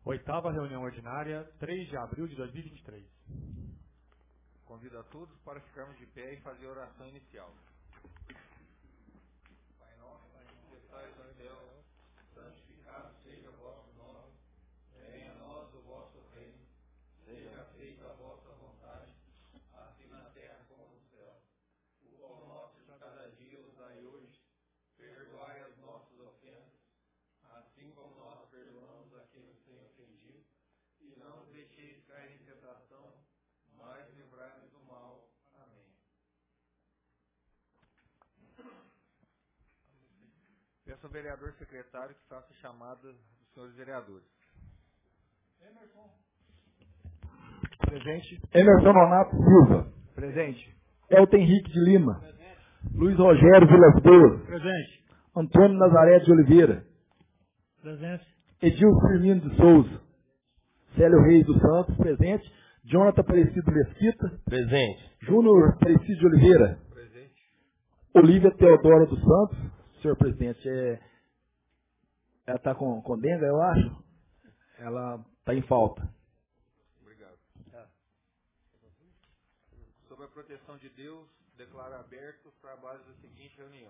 Oitava reunião ordinária, 3 de abril de 2023. Convido a todos para ficarmos de pé e fazer a oração inicial. Pai nosso, que estais no céu, santificado seja o vosso nome, venha a nós o vosso reino, seja feita a vossa vontade, assim na terra como no céu. O pão nosso de cada dia nos dai hoje, perdoai as nossas ofensas, assim como nós perdoamos a quem nos tem ofendido, e não nos deixeis cair em tentação, mas livrai-nos do mal. Amém. Peço ao vereador secretário que faça a chamada dos senhores vereadores. Presente. Emerson Nonato Silva. Presente. Elton Henrique de Lima. Presente. Luiz Rogério Vilas Boas. Presente. Antônio Nazaré de Oliveira. Presente. Edilson Firmino de Souza. Célio Reis dos Santos. Presente. Jonathan Aparecido Mesquita. Presente. Júnior Aparecido de Oliveira. Presente. Olívia Teodora dos Santos. Senhor presidente, ela está com dengue, eu acho. Ela está em falta. Obrigado. Sob a proteção de Deus, declaro abertos os trabalhos da seguinte reunião.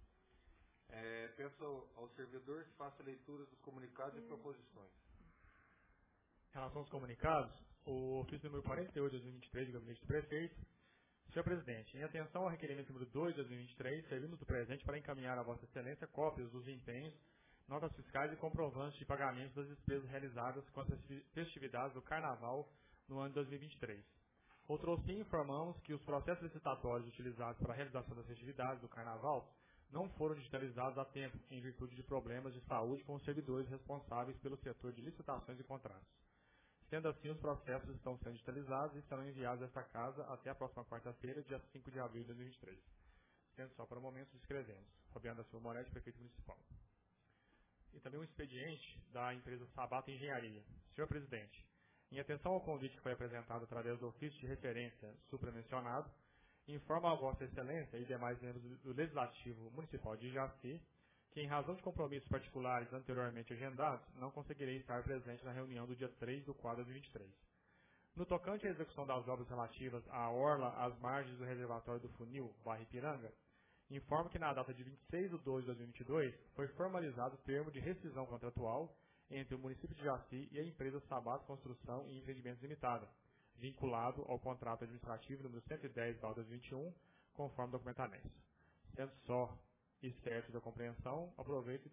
Peço ao servidor que faça a leitura dos comunicados e proposições. Em relação aos comunicados, o ofício número 48 de 2023 do Gabinete do Prefeito. Senhor presidente, em atenção ao requerimento número 2 de 2023, servimos do presente para encaminhar a Vossa Excelência cópias dos empenhos, notas fiscais e comprovantes de pagamento das despesas realizadas com as festividades do Carnaval no ano de 2023. Outrosim, informamos que os processos licitatórios utilizados para a realização das festividades do Carnaval não foram digitalizados a tempo, em virtude de problemas de saúde com os servidores responsáveis pelo setor de licitações e contratos. Sendo assim, os processos estão sendo digitalizados e serão enviados a esta casa até a próxima quarta-feira, dia 5 de abril de 2023. Sendo só para o momento, escrevemos. Fabiano da Silva Moretti, prefeito municipal. E também um expediente da empresa Sabata Engenharia. Senhor presidente, em atenção ao convite que foi apresentado através do ofício de referência supramencionado, informa a Vossa Excelência e demais membros do Legislativo Municipal de Jaci que, em razão de compromissos particulares anteriormente agendados, não conseguirei estar presente na reunião do dia 3 do 4 de 2023. No tocante à execução das obras relativas à orla às margens do reservatório do Funil, bairro Ipiranga, informo que na data de 26 de 2 de 2022 foi formalizado o termo de rescisão contratual entre o município de Jaci e a empresa Sabato Construção e Empreendimentos Limitada, vinculado ao contrato administrativo número 110/2021, conforme documento anexo. Sendo só e certo da compreensão, aproveito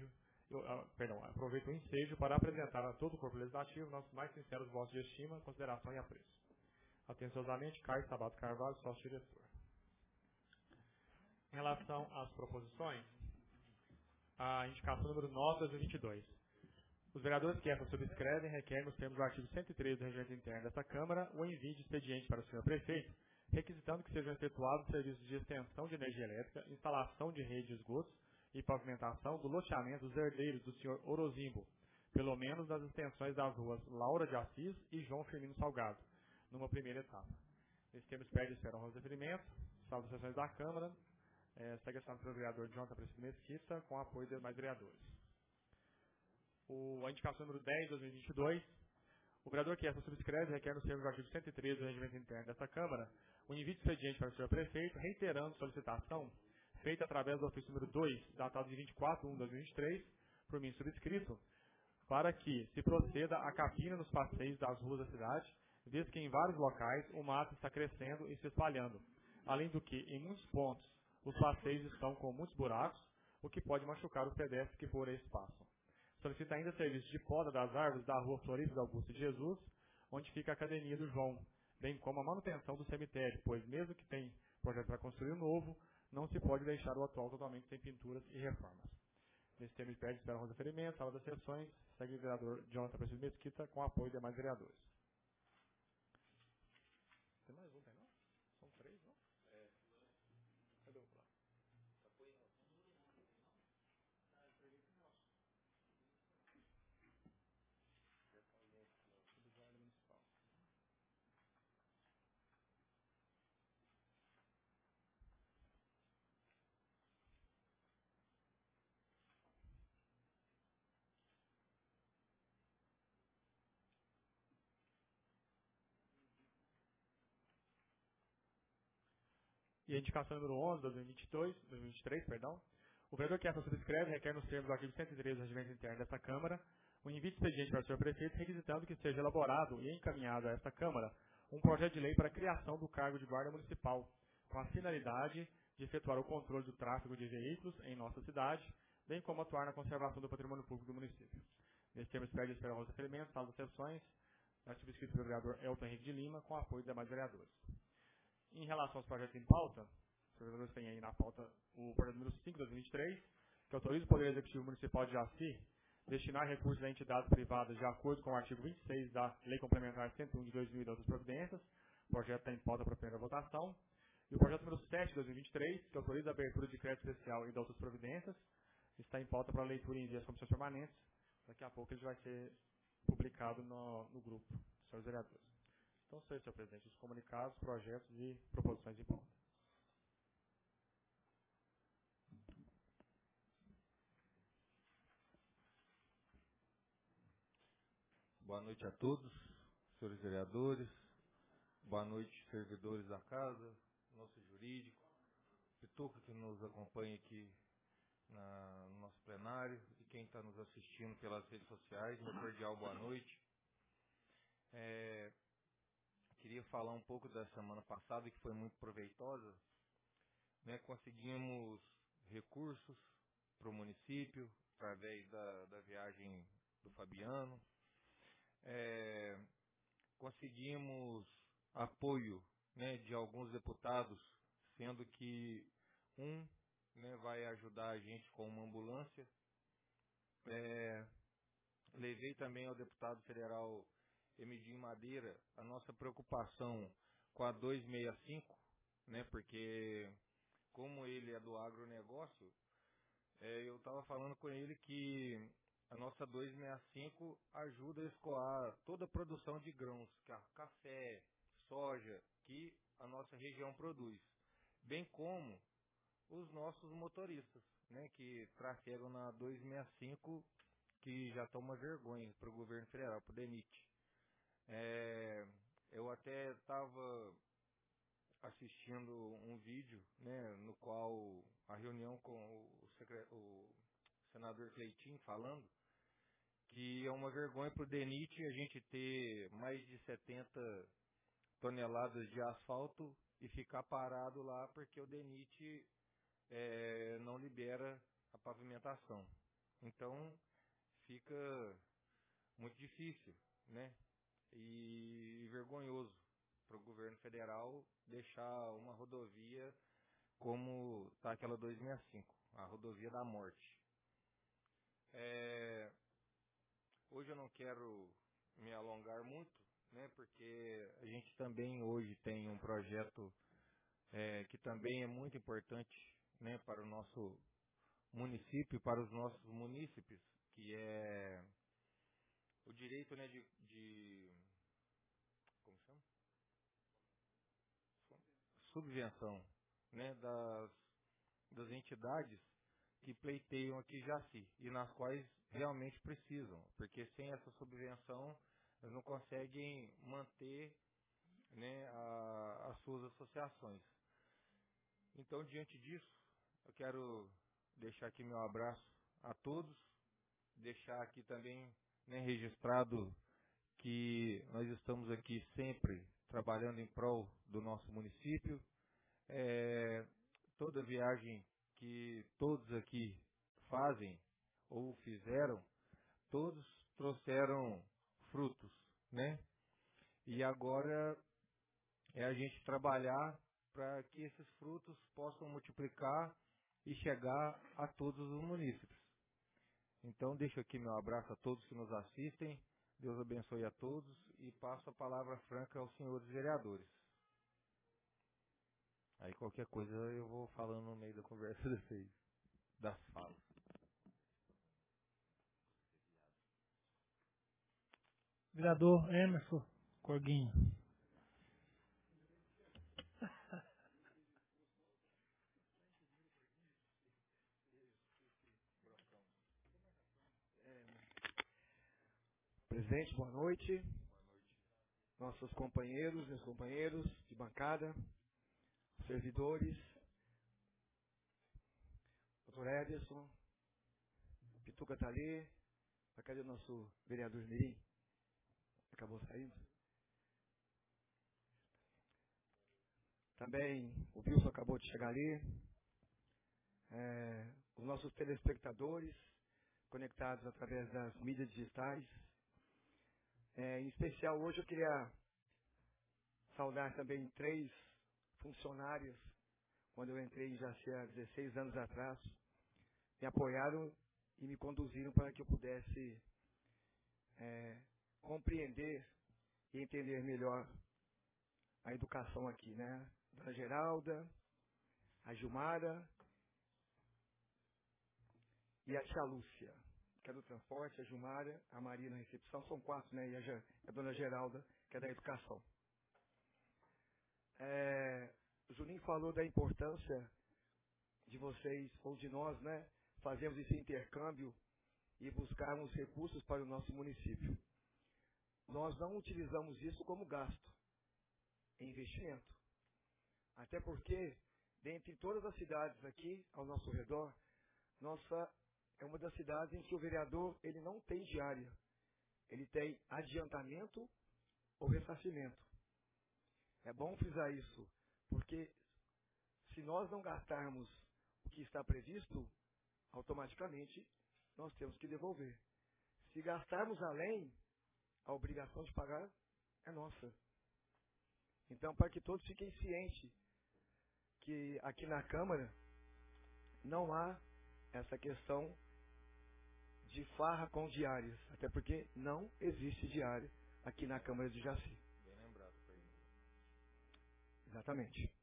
o ensejo para apresentar a todo o corpo legislativo nossos mais sinceros votos de estima, consideração e apreço. Atenciosamente, Caio Sabato Carvalho, sócio-diretor. Em relação às proposições, a indicação número 9 de 2022. Os vereadores que essa subscrevem requerem, nos termos do artigo 103 do Regimento Interno desta Câmara, o envio de expediente para o senhor prefeito, requisitando que sejam efetuados serviços de extensão de energia elétrica, instalação de rede de esgotos e pavimentação do loteamento dos herdeiros do senhor Orozimbo, pelo menos nas extensões das ruas Laura de Assis e João Firmino Salgado, numa primeira etapa. Nesse termo, pede e espera um referimento, salvo as sessões da Câmara, segue assinado pelo vereador Jonathan Aparecido Mesquita, com apoio dos demais vereadores. A indicação número 10 de 2022, o vereador que essa subscreve requer nos termos do artigo 113 do Regimento Interno desta Câmara o envio de expediente para o senhor prefeito, reiterando solicitação feita através do ofício número 2, datado de 24/1/2023, por mim subscrito, para que se proceda a capina nos passeios das ruas da cidade, visto que em vários locais o mato está crescendo e se espalhando, além do que, em muitos pontos, os passeios estão com muitos buracos, o que pode machucar os pedestres que por eles passam. Solicita ainda serviço de poda das árvores da rua Florípides Augusto de Jesus, onde fica a Academia do João, bem como a manutenção do cemitério, pois mesmo que tem projeto para construir um novo, não se pode deixar o atual totalmente sem pinturas e reformas. Nesse termo, pede espera um referimento, sala das sessões, segue o vereador Jonathan Aparecido Mesquita, com apoio de demais vereadores. Tem mais um, tem não? São 3, não? Cadê o lá? E a indicação número 11, 2023, perdão. O vereador que essa subscreve requer nos termos do artigo 113 do Regimento Interno desta Câmara um envio de expediente para o senhor prefeito requisitando que seja elaborado e encaminhado a esta Câmara um projeto de lei para a criação do cargo de guarda municipal, com a finalidade de efetuar o controle do tráfego de veículos em nossa cidade, bem como atuar na conservação do patrimônio público do município. Nesse termo, se pede esperar os referimentos, sala de sessões, subscrito pelo vereador Elton Henrique de Lima, com apoio dos demais vereadores. Em relação aos projetos em pauta, os vereadores têm aí na pauta o projeto número 5 de 2023, que autoriza o Poder Executivo Municipal de Jaci destinar recursos a entidades privadas de acordo com o artigo 26 da Lei Complementar 101 de 2000 e de outras providências. O projeto está em pauta para a primeira votação. E o projeto número 7 de 2023, que autoriza a abertura de crédito especial e de outras providências, está em pauta para leitura e envio às comissões permanentes. Daqui a pouco ele vai ser publicado no grupo dos senhores vereadores. Então, senhor presidente, os comunicados, projetos e proposições de pauta. Boa noite a todos, senhores vereadores. Boa noite, servidores da casa, nosso jurídico, Pituca que nos acompanha aqui no nosso plenário e quem está nos assistindo pelas redes sociais. Uma cordial boa noite. Queria falar um pouco da semana passada, que foi muito proveitosa. Conseguimos recursos para o município, através da viagem do Fabiano. Conseguimos apoio de alguns deputados, sendo que vai ajudar a gente com uma ambulância. Levei também ao deputado federal Emidim Madeira a nossa preocupação com a 265, porque como ele é do agronegócio, eu estava falando com ele que a nossa 265 ajuda a escoar toda a produção de grãos, café, soja, que a nossa região produz, bem como os nossos motoristas, que trafegam na 265, que já está uma vergonha para o governo federal, para o DENIT. Eu até estava assistindo um vídeo, no qual a reunião com o senador Cleitinho falando que é uma vergonha para o DENIT a gente ter mais de 70 toneladas de asfalto e ficar parado lá porque o DENIT não libera a pavimentação. Então fica muito difícil, e vergonhoso para o governo federal deixar uma rodovia como está aquela 265, a rodovia da morte. Hoje eu não quero me alongar muito, porque a gente também hoje tem um projeto que também é muito importante, para o nosso município, para os nossos munícipes, que é o direito de como chama? Subvenção, das entidades que pleiteiam aqui Jaci e nas quais realmente precisam, porque sem essa subvenção eles não conseguem manter as suas associações. Então, diante disso, eu quero deixar aqui meu abraço a todos, deixar aqui também registrado que nós estamos aqui sempre trabalhando em prol do nosso município. Toda viagem que todos aqui fazem ou fizeram, todos trouxeram frutos, E agora é a gente trabalhar para que esses frutos possam multiplicar e chegar a todos os munícipes. Então, deixo aqui meu abraço a todos que nos assistem. Deus abençoe a todos e passo a palavra franca aos senhores vereadores. Aí qualquer coisa eu vou falando no meio da conversa das falas. Vereador Emerson Corguinho. Presidente, boa noite. Nossos companheiros, meus companheiros de bancada, servidores, doutor Ederson, Pituca está ali, cadê o nosso vereador Mirim? Acabou saindo. Também o Wilson acabou de chegar ali. Os nossos telespectadores, conectados através das mídias digitais. Em especial, hoje eu queria saudar também 3 funcionários, quando eu entrei em Jaci há 16 anos atrás, me apoiaram e me conduziram para que eu pudesse compreender e entender melhor a educação aqui, né? A Dona Geralda, a Gilmara e a Tia Lúcia, que é do transporte, a Gilmara, a Maria na recepção, são 4, né? E a Dona Geralda, que é da educação. O Juninho falou da importância de vocês, ou de nós, né? Fazermos esse intercâmbio e buscarmos recursos para o nosso município. Nós não utilizamos isso como gasto, é investimento. Até porque, dentre todas as cidades aqui ao nosso redor, nossa é uma das cidades em que o vereador ele não tem diária. Ele tem adiantamento ou ressarcimento. É bom frisar isso, porque se nós não gastarmos o que está previsto, automaticamente nós temos que devolver. Se gastarmos além, a obrigação de pagar é nossa. Então, para que todos fiquem cientes que aqui na Câmara não há essa questão de farra com diárias, até porque não existe diária aqui na Câmara de Jaci. Bem lembrado, foi. Exatamente.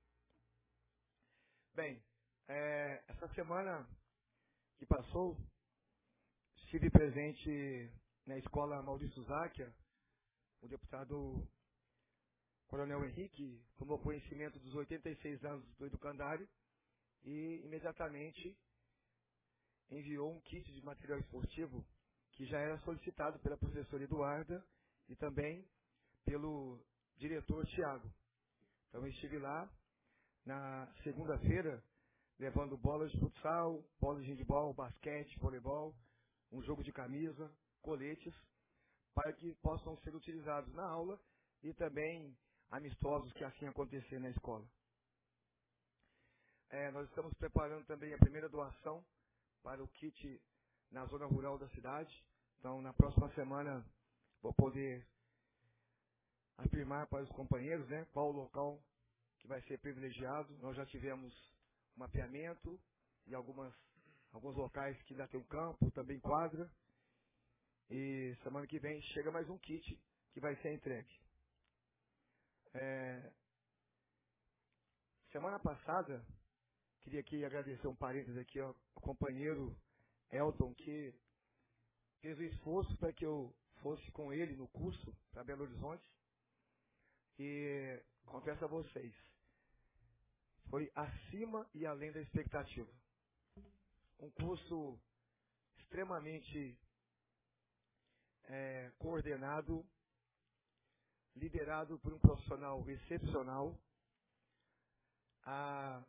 Bem, essa semana que passou, estive presente na escola Maurício Záquia, o deputado Coronel Henrique tomou conhecimento dos 86 anos do educandário e imediatamente enviou um kit de material esportivo que já era solicitado pela professora Eduarda e também pelo diretor Tiago. Então eu estive lá na segunda-feira levando bolas de futsal, bolas de handebol, basquete, voleibol, um jogo de camisa, coletes, para que possam ser utilizados na aula e também amistosos que assim acontecer na escola. Nós estamos preparando também a primeira doação para o kit na zona rural da cidade. Então, na próxima semana, vou poder afirmar para os companheiros, né, qual o local que vai ser privilegiado. Nós já tivemos um mapeamento e alguns locais que ainda tem um campo, também quadra. E semana que vem chega mais um kit que vai ser entregue. Semana passada, queria aqui agradecer um parênteses aqui ao companheiro Elton, que fez o esforço para que eu fosse com ele no curso para Belo Horizonte. E confesso a vocês, foi acima e além da expectativa. Um curso extremamente coordenado, liderado por um profissional excepcional. A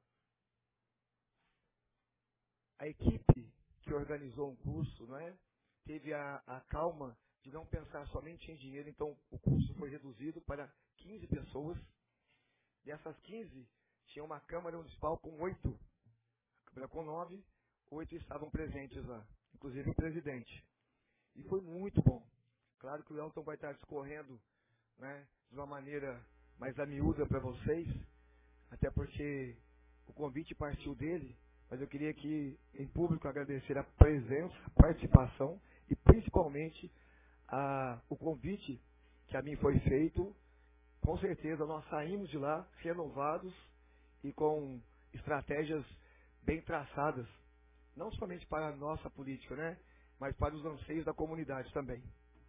equipe que organizou um curso, não é, teve a calma de não pensar somente em dinheiro, então o curso foi reduzido para 15 pessoas. Dessas 15, tinha uma Câmara Municipal com 8, a Câmara com 9, 8 estavam presentes lá, inclusive o presidente. E foi muito bom. Claro que o Elton vai estar discorrendo, né, de uma maneira mais amiúda para vocês, até porque o convite partiu dele, mas eu queria aqui, em público, agradecer a presença, a participação e principalmente o convite que a mim foi feito. Com certeza nós saímos de lá renovados e com estratégias bem traçadas, não somente para a nossa política, né, mas para os anseios da comunidade também.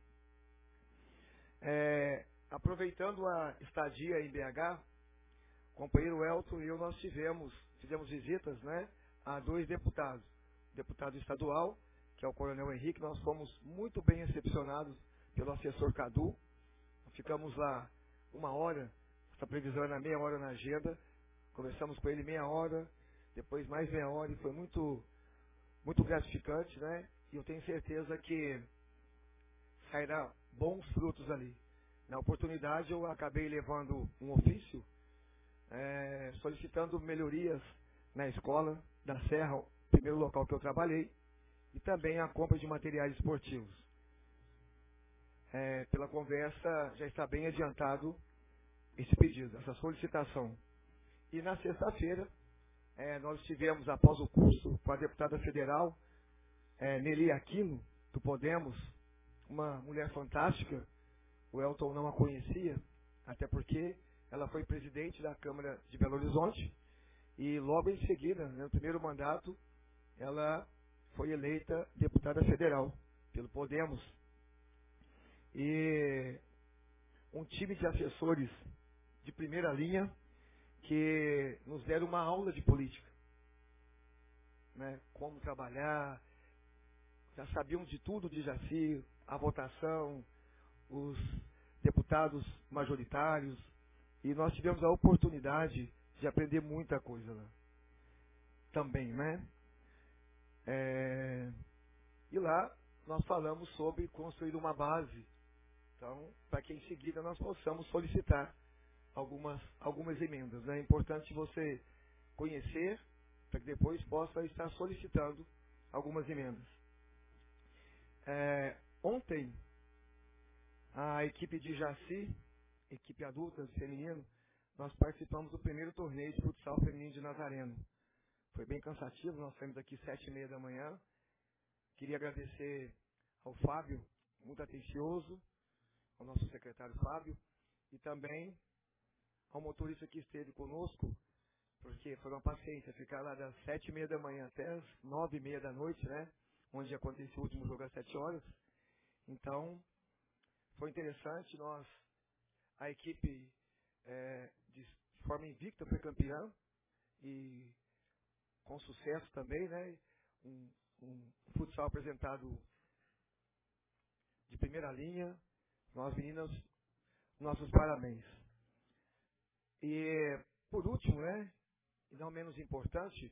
Aproveitando a estadia em BH, o companheiro Elton e eu, nós fizemos visitas, né, a 2 deputados. O deputado estadual, que é o Coronel Henrique, nós fomos muito bem recepcionados pelo assessor Cadu. Ficamos lá 1 hora, essa previsão era meia hora na agenda, Conversamos com ele meia hora, depois mais meia hora, e foi muito, muito gratificante, né? E eu tenho certeza que sairá bons frutos ali. Na oportunidade, eu acabei levando um ofício, solicitando melhorias na escola da Serra, o primeiro local que eu trabalhei, e também a compra de materiais esportivos. Pela conversa, já está bem adiantado esse pedido, essa solicitação. E na sexta-feira, nós tivemos, após o curso, com a deputada federal, Nelly Aquino, do Podemos, uma mulher fantástica. O Elton não a conhecia, até porque ela foi presidente da Câmara de Belo Horizonte, e logo em seguida, no primeiro mandato, ela foi eleita deputada federal pelo Podemos. E um time de assessores de primeira linha que nos deram uma aula de política, né? Como trabalhar, já sabiam de tudo de Jaci, a votação, os deputados majoritários, e nós tivemos a oportunidade de aprender muita coisa lá também, né? E lá nós falamos sobre construir uma base, então, para que em seguida nós possamos solicitar algumas emendas, né? É importante você conhecer, para que depois possa estar solicitando algumas emendas. Ontem, a equipe de Jaci, equipe adulta, feminino, nós participamos do primeiro torneio de futsal feminino de Nazareno. Foi bem cansativo, nós saímos aqui 7h30 da manhã. Queria agradecer ao Fábio, muito atencioso, ao nosso secretário Fábio, e também ao motorista que esteve conosco, porque foi uma paciência ficar lá das 7h30 da manhã até as 9h30 da noite, né? Onde aconteceu o último jogo às 7 horas. Então, foi interessante. A equipe de forma invicta foi campeã, e com sucesso também, né? Um futsal apresentado de primeira linha. Nós, meninas, nossos parabéns. E, por último, né? E não menos importante,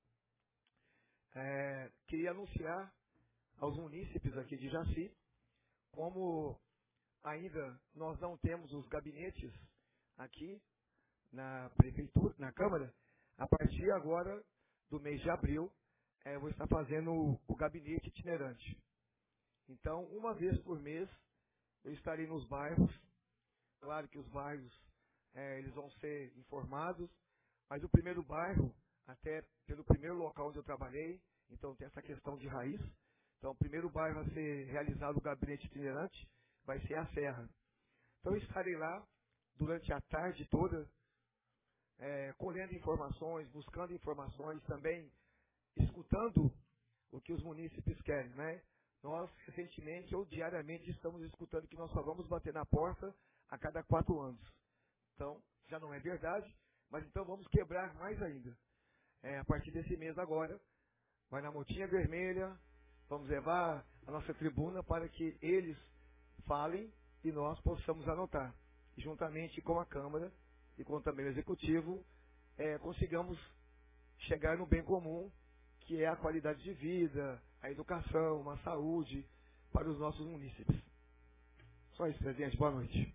queria anunciar aos munícipes aqui de Jaci, como ainda nós não temos os gabinetes aqui na prefeitura, na Câmara, a partir agora do mês de abril, eu vou estar fazendo o gabinete itinerante. Então, uma vez por mês, eu estarei nos bairros. Claro que os bairros, eles vão ser informados, mas o primeiro bairro, até pelo primeiro local onde eu trabalhei, então tem essa questão de raiz. Então, o primeiro bairro a ser realizado o gabinete itinerante vai ser a Serra. Então, eu estarei lá durante a tarde toda, colhendo informações, buscando informações, também escutando o que os munícipes querem, né? Nós, recentemente ou diariamente, estamos escutando que nós só vamos bater na porta a cada 4 anos. Então, já não é verdade, mas então vamos quebrar mais ainda. A partir desse mês agora, vai na Motinha Vermelha, vamos levar a nossa tribuna para que eles falem e nós possamos anotar. E juntamente com a Câmara e com também o Executivo, consigamos chegar no bem comum, que é a qualidade de vida, a educação, a saúde para os nossos munícipes. Só isso, presidente. Boa noite.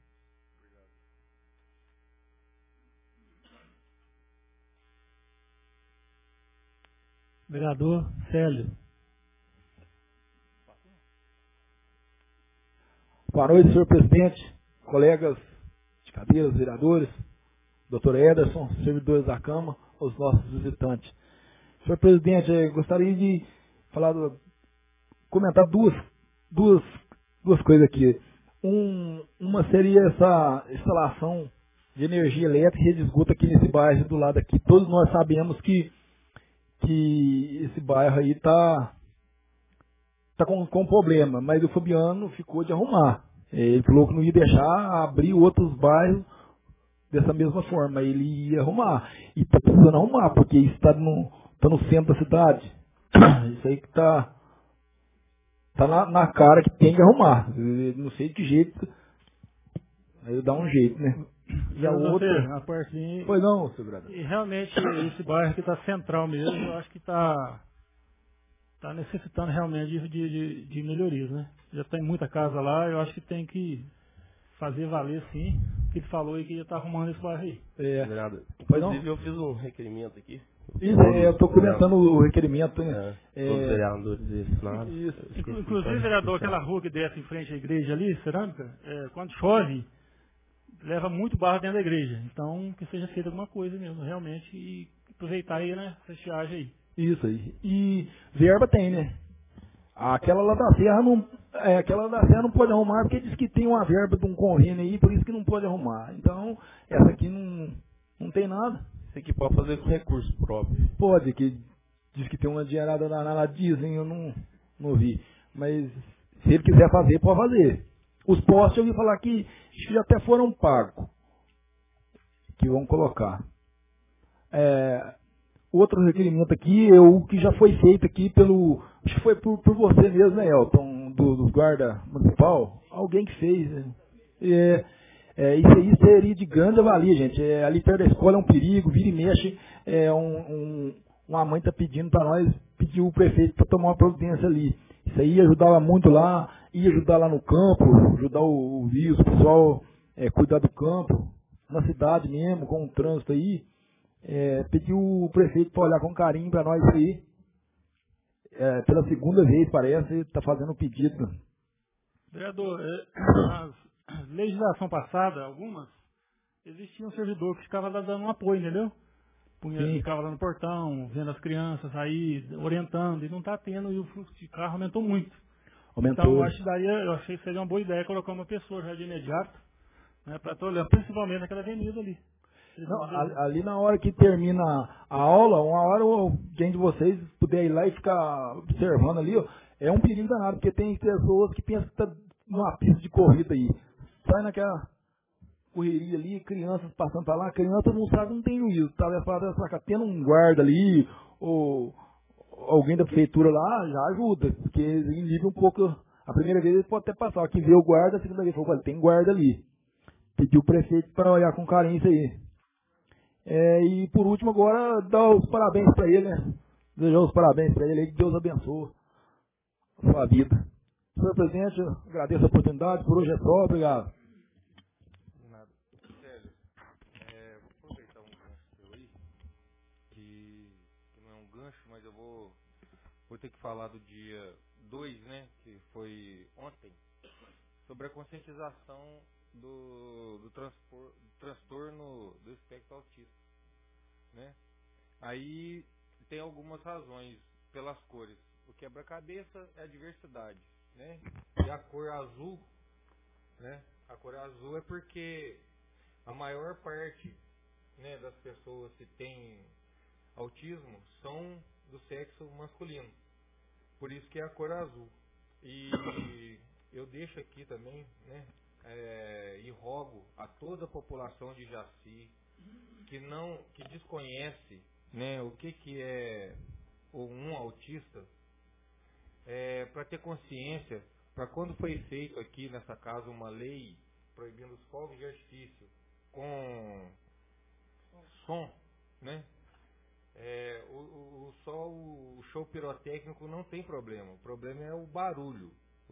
Vereador Célio. Boa noite, senhor presidente, colegas de cadeiras, vereadores, doutor Ederson, servidores da Câmara, os nossos visitantes. Senhor presidente, gostaria de comentar duas coisas aqui. Uma seria essa instalação de energia elétrica e de esgoto aqui nesse bairro do lado aqui. Todos nós sabemos que esse bairro aí está com problema, mas o Fabiano ficou de arrumar. Ele falou que não ia deixar abrir outros bairros dessa mesma forma. Ele ia arrumar. E está precisando arrumar, porque isso está no centro da cidade. Isso aí que está na cara que tem que arrumar. Eu não sei de que jeito. Aí dá um jeito, né? E a outra... A parte... Pois não, seu vereador. E realmente esse bairro aqui está central mesmo, eu acho que está necessitando realmente de melhorias, né? Já tem muita casa lá, eu acho que tem que fazer valer sim, o que ele falou aí que ia estar arrumando esse bairro aí. Vereador, Pois não? inclusive eu fiz um requerimento aqui. Isso, eu estou comentando o requerimento. Todos os vereadores assinaram. Inclusive, vereador, aquela rua que desce em frente à igreja ali, cerâmica, quando chove, leva muito barro dentro da igreja. Então, que seja feita alguma coisa mesmo, realmente, e aproveitar aí, né, essa estiagem aí. Isso aí. E verba tem, né? Aquela lá da Serra não pode arrumar, porque diz que tem uma verba de um convênio aí, por isso que não pode arrumar. Então, essa aqui não tem nada. Isso aqui pode fazer com recurso próprio. Pode, que diz que tem uma dinheirada lá, dizem, eu não vi. Mas se ele quiser fazer, pode fazer. Os postos eu ouvi falar que acho que já até foram pagos. Que vão colocar. Outro requerimento aqui, o que já foi feito aqui acho que foi por você mesmo, né, Elton, do guarda municipal, alguém que fez, né? Isso aí seria de grande valia, gente, ali perto da escola é um perigo, vira e mexe, uma mãe está pedindo para nós, pediu o prefeito para tomar uma providência ali, isso aí ajudava muito lá, ia ajudar lá no campo, ajudar o pessoal cuidar do campo, na cidade mesmo, com o trânsito aí. Pediu o prefeito para olhar com carinho para nós aí. Pela segunda vez, parece, está fazendo um pedido. Vereador, na legislação passada, algumas, existia um servidor que ficava lá dando um apoio, entendeu? Ficava lá no portão, vendo as crianças aí, orientando, e não está tendo, e o fluxo de carro aumentou muito. Aumentou. Então, eu achei que seria uma boa ideia colocar uma pessoa já de imediato, né, para estar olhando, principalmente naquela avenida ali. Não, ali na hora que termina a aula, uma hora alguém de vocês puder ir lá e ficar observando ali, ó, é um perigo danado, porque tem pessoas que pensam que está numa pista de corrida aí. Sai naquela correria ali, crianças passando para lá, criança não sabe, não tem juízo. Tendo um guarda ali, ou alguém da prefeitura lá, já ajuda, porque inibe um pouco. A primeira vez ele pode até passar, aqui vê o guarda, a segunda vez falou, tem guarda ali. Pediu o prefeito para olhar com carinho isso aí. E por último agora, dar os parabéns para ele, né? Desejar os parabéns para ele aí, que Deus abençoe a sua vida. Senhor presidente, eu agradeço a oportunidade, por hoje é só, obrigado. Nada. Célio, vou aproveitar um gancho seu aí, que não é um gancho, mas eu vou ter que falar do dia 2, né, que foi ontem, sobre a conscientização do transtorno do espectro autista, né? Aí tem algumas razões pelas cores. O quebra-cabeça é a diversidade, né? E a cor azul, né? A cor azul é porque a maior parte, né, das pessoas que têm autismo são do sexo masculino. Por isso que é a cor azul. E eu deixo aqui também, né? E rogo a toda a população de Jaci que desconhece, né, o que é um autista, para ter consciência, para quando foi feito aqui nessa casa uma lei proibindo os fogos de artifício com som, né? O show pirotécnico não tem problema, o problema é o barulho,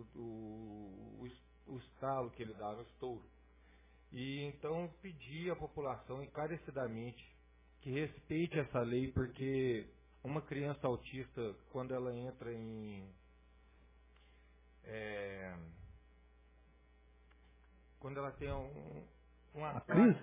o estalo que ele dá no estouro. E então pedir à população encarecidamente que respeite essa lei, porque uma criança autista, quando ela entra quando ela tem uma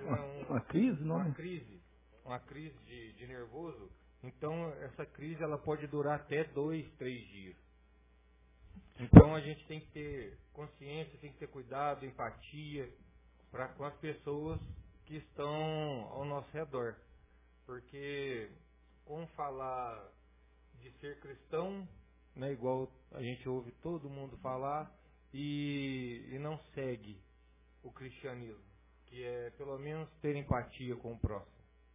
crise de nervoso, então essa crise ela pode durar até 2, 3 dias. Então a gente tem que ter consciência, tem que ter cuidado, empatia com as pessoas que estão ao nosso redor. Porque como falar de ser cristão, né, igual a gente ouve todo mundo falar, e não segue o cristianismo, que é pelo menos ter empatia com o próximo.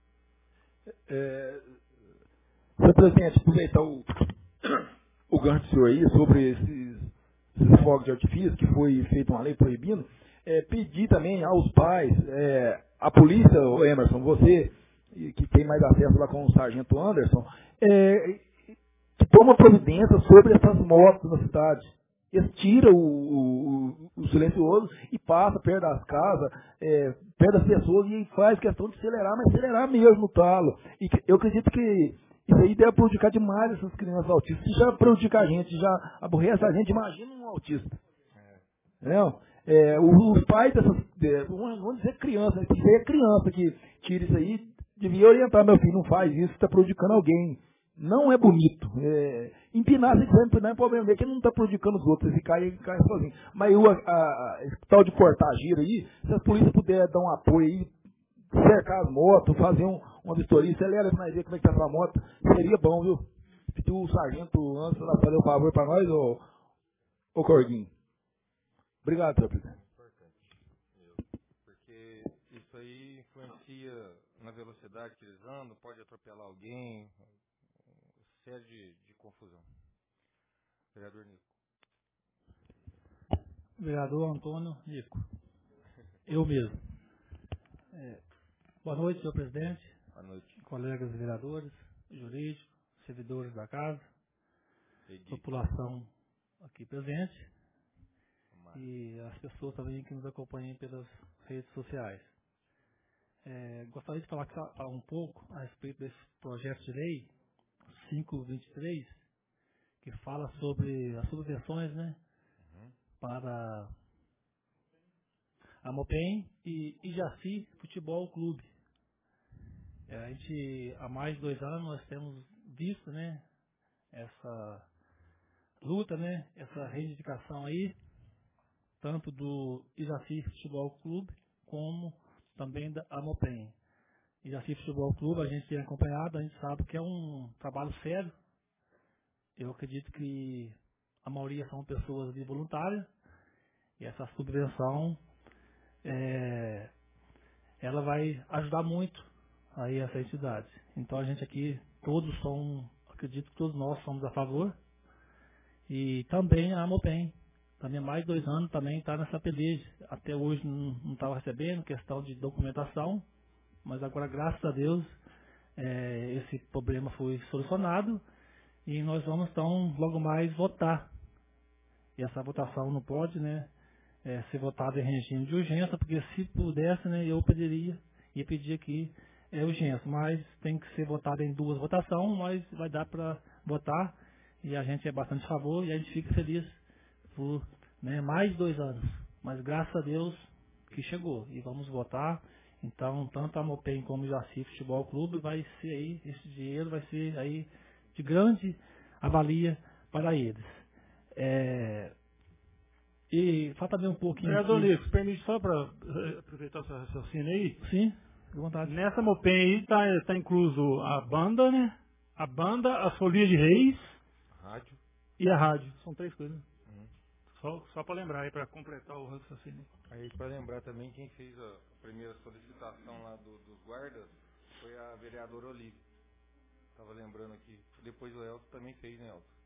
Senhor presidente, aproveitar o gancho do senhor aí sobre esses fogos de artifício, que foi feita uma lei proibindo, pedir também aos pais, a polícia, o Emerson, você que tem mais acesso lá com o sargento Anderson, que toma providência sobre essas motos na cidade. Eles tiram o silencioso e passa perto das casas, perto das pessoas e faz questão de acelerar, mas acelerar mesmo no talo. E eu acredito que isso aí deve prejudicar demais essas crianças autistas. Se já prejudica a gente, já aborrece a gente, imagina um autista. Não? Os pais dessas, vamos dizer criança, se é criança que tira isso aí, devia orientar, meu filho, não faz isso, está prejudicando alguém. Não é bonito. Empinar, se quiser empinar, é problema dele, que ele não está prejudicando os outros, ele cai sozinho. Mas esse tal de cortar giro aí, se a polícia puder dar um apoio aí, cercar as motos, fazer uma vistoria, acelera para nós ver como é que tá essa moto, seria bom, viu? Pedir o sargento antes de fazer o favor para nós, ô Corguinho. Obrigado, senhor presidente. Porque isso aí influencia na velocidade que eles andam, pode atropelar alguém, série de confusão. Vereador Nico. Vereador Antônio Nico. Eu mesmo. Boa noite, senhor presidente. Boa noite. Colegas vereadores, jurídicos, servidores da casa, Edito. População aqui presente e as pessoas também que nos acompanham pelas redes sociais. Gostaria de falar um pouco a respeito desse projeto de lei 523, que fala sobre as subvenções, né, para a Mopem e Ijaci Futebol Clube. A gente, há mais de 2 anos, nós temos visto, né, essa luta, né, essa reivindicação aí, tanto do Ijaci Futebol Clube, como também da Mopem. Ijaci Futebol Clube, a gente tem acompanhado, a gente sabe que é um trabalho sério. Eu acredito que a maioria são pessoas ali voluntárias, e essa subvenção, ela vai ajudar muito aí essa entidade. Então a gente aqui, acredito que todos nós somos a favor. E também a Mopem, também há mais de 2 anos, também está nessa peleja. Até hoje não estava recebendo, questão de documentação, mas agora, graças a Deus, esse problema foi solucionado e nós vamos então logo mais votar. E essa votação não pode, né, ser votada em regime de urgência, porque se pudesse, né, eu ia pedir aqui urgência, mas tem que ser votada em 2 votações, mas vai dar para votar e a gente é bastante a favor e a gente fica feliz por, né, mais de 2 anos. Mas graças a Deus que chegou e vamos votar. Então, tanto a Mopem como o Ijaci Futebol Clube vai ser aí, esse dinheiro vai ser aí de grande avalia para eles. E fala também um pouquinho. Vereador Nico, permite só para aproveitar o seu raciocínio aí? Sim, à vontade. Nessa Mopem aí tá incluso a banda, né? A banda, a Folia de Reis Rádio. e a rádio. São 3 coisas. Só para lembrar aí, para completar o raciocínio. Aí, para lembrar também, quem fez a primeira solicitação lá dos guardas foi a vereadora Olívia. Estava lembrando aqui. Depois o Elton também fez, né, Elton?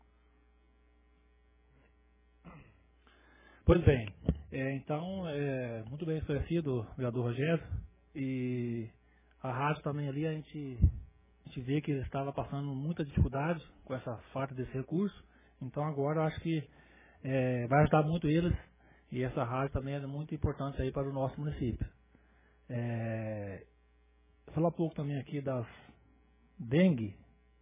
Pois bem, então, muito bem esclarecido, vereador Rogério, e a rádio também ali, a gente vê que estava passando muita dificuldade com essa falta desse recurso, então agora eu acho que vai ajudar muito eles, e essa rádio também é muito importante aí para o nosso município. Falar um pouco também aqui das dengue.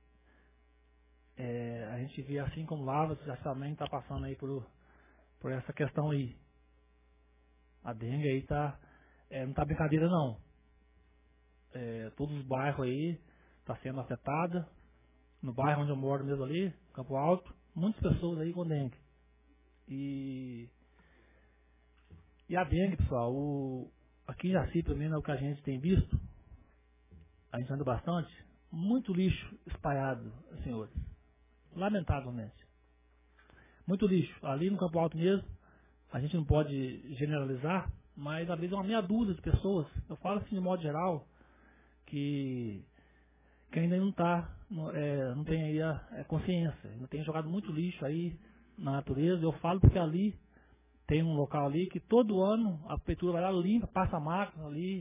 A gente vê assim como Lavras já também está passando aí por essa questão aí. A dengue aí não está brincadeira não. Todos os bairros aí está sendo afetada. No bairro onde eu moro mesmo ali, Campo Alto, muitas pessoas aí com dengue. E a dengue, pessoal, aqui em Jaci, pelo menos é o que a gente tem visto, a gente anda bastante, muito lixo espalhado, senhores. Lamentavelmente. Muito lixo. Ali no Campo Alto mesmo, a gente não pode generalizar, mas às vezes uma meia dúzia de pessoas, eu falo assim de modo geral, que ainda não tem aí a consciência, ainda tem jogado muito lixo aí na natureza. Eu falo porque ali tem um local ali que todo ano a prefeitura vai lá, limpa, passa a máquina ali,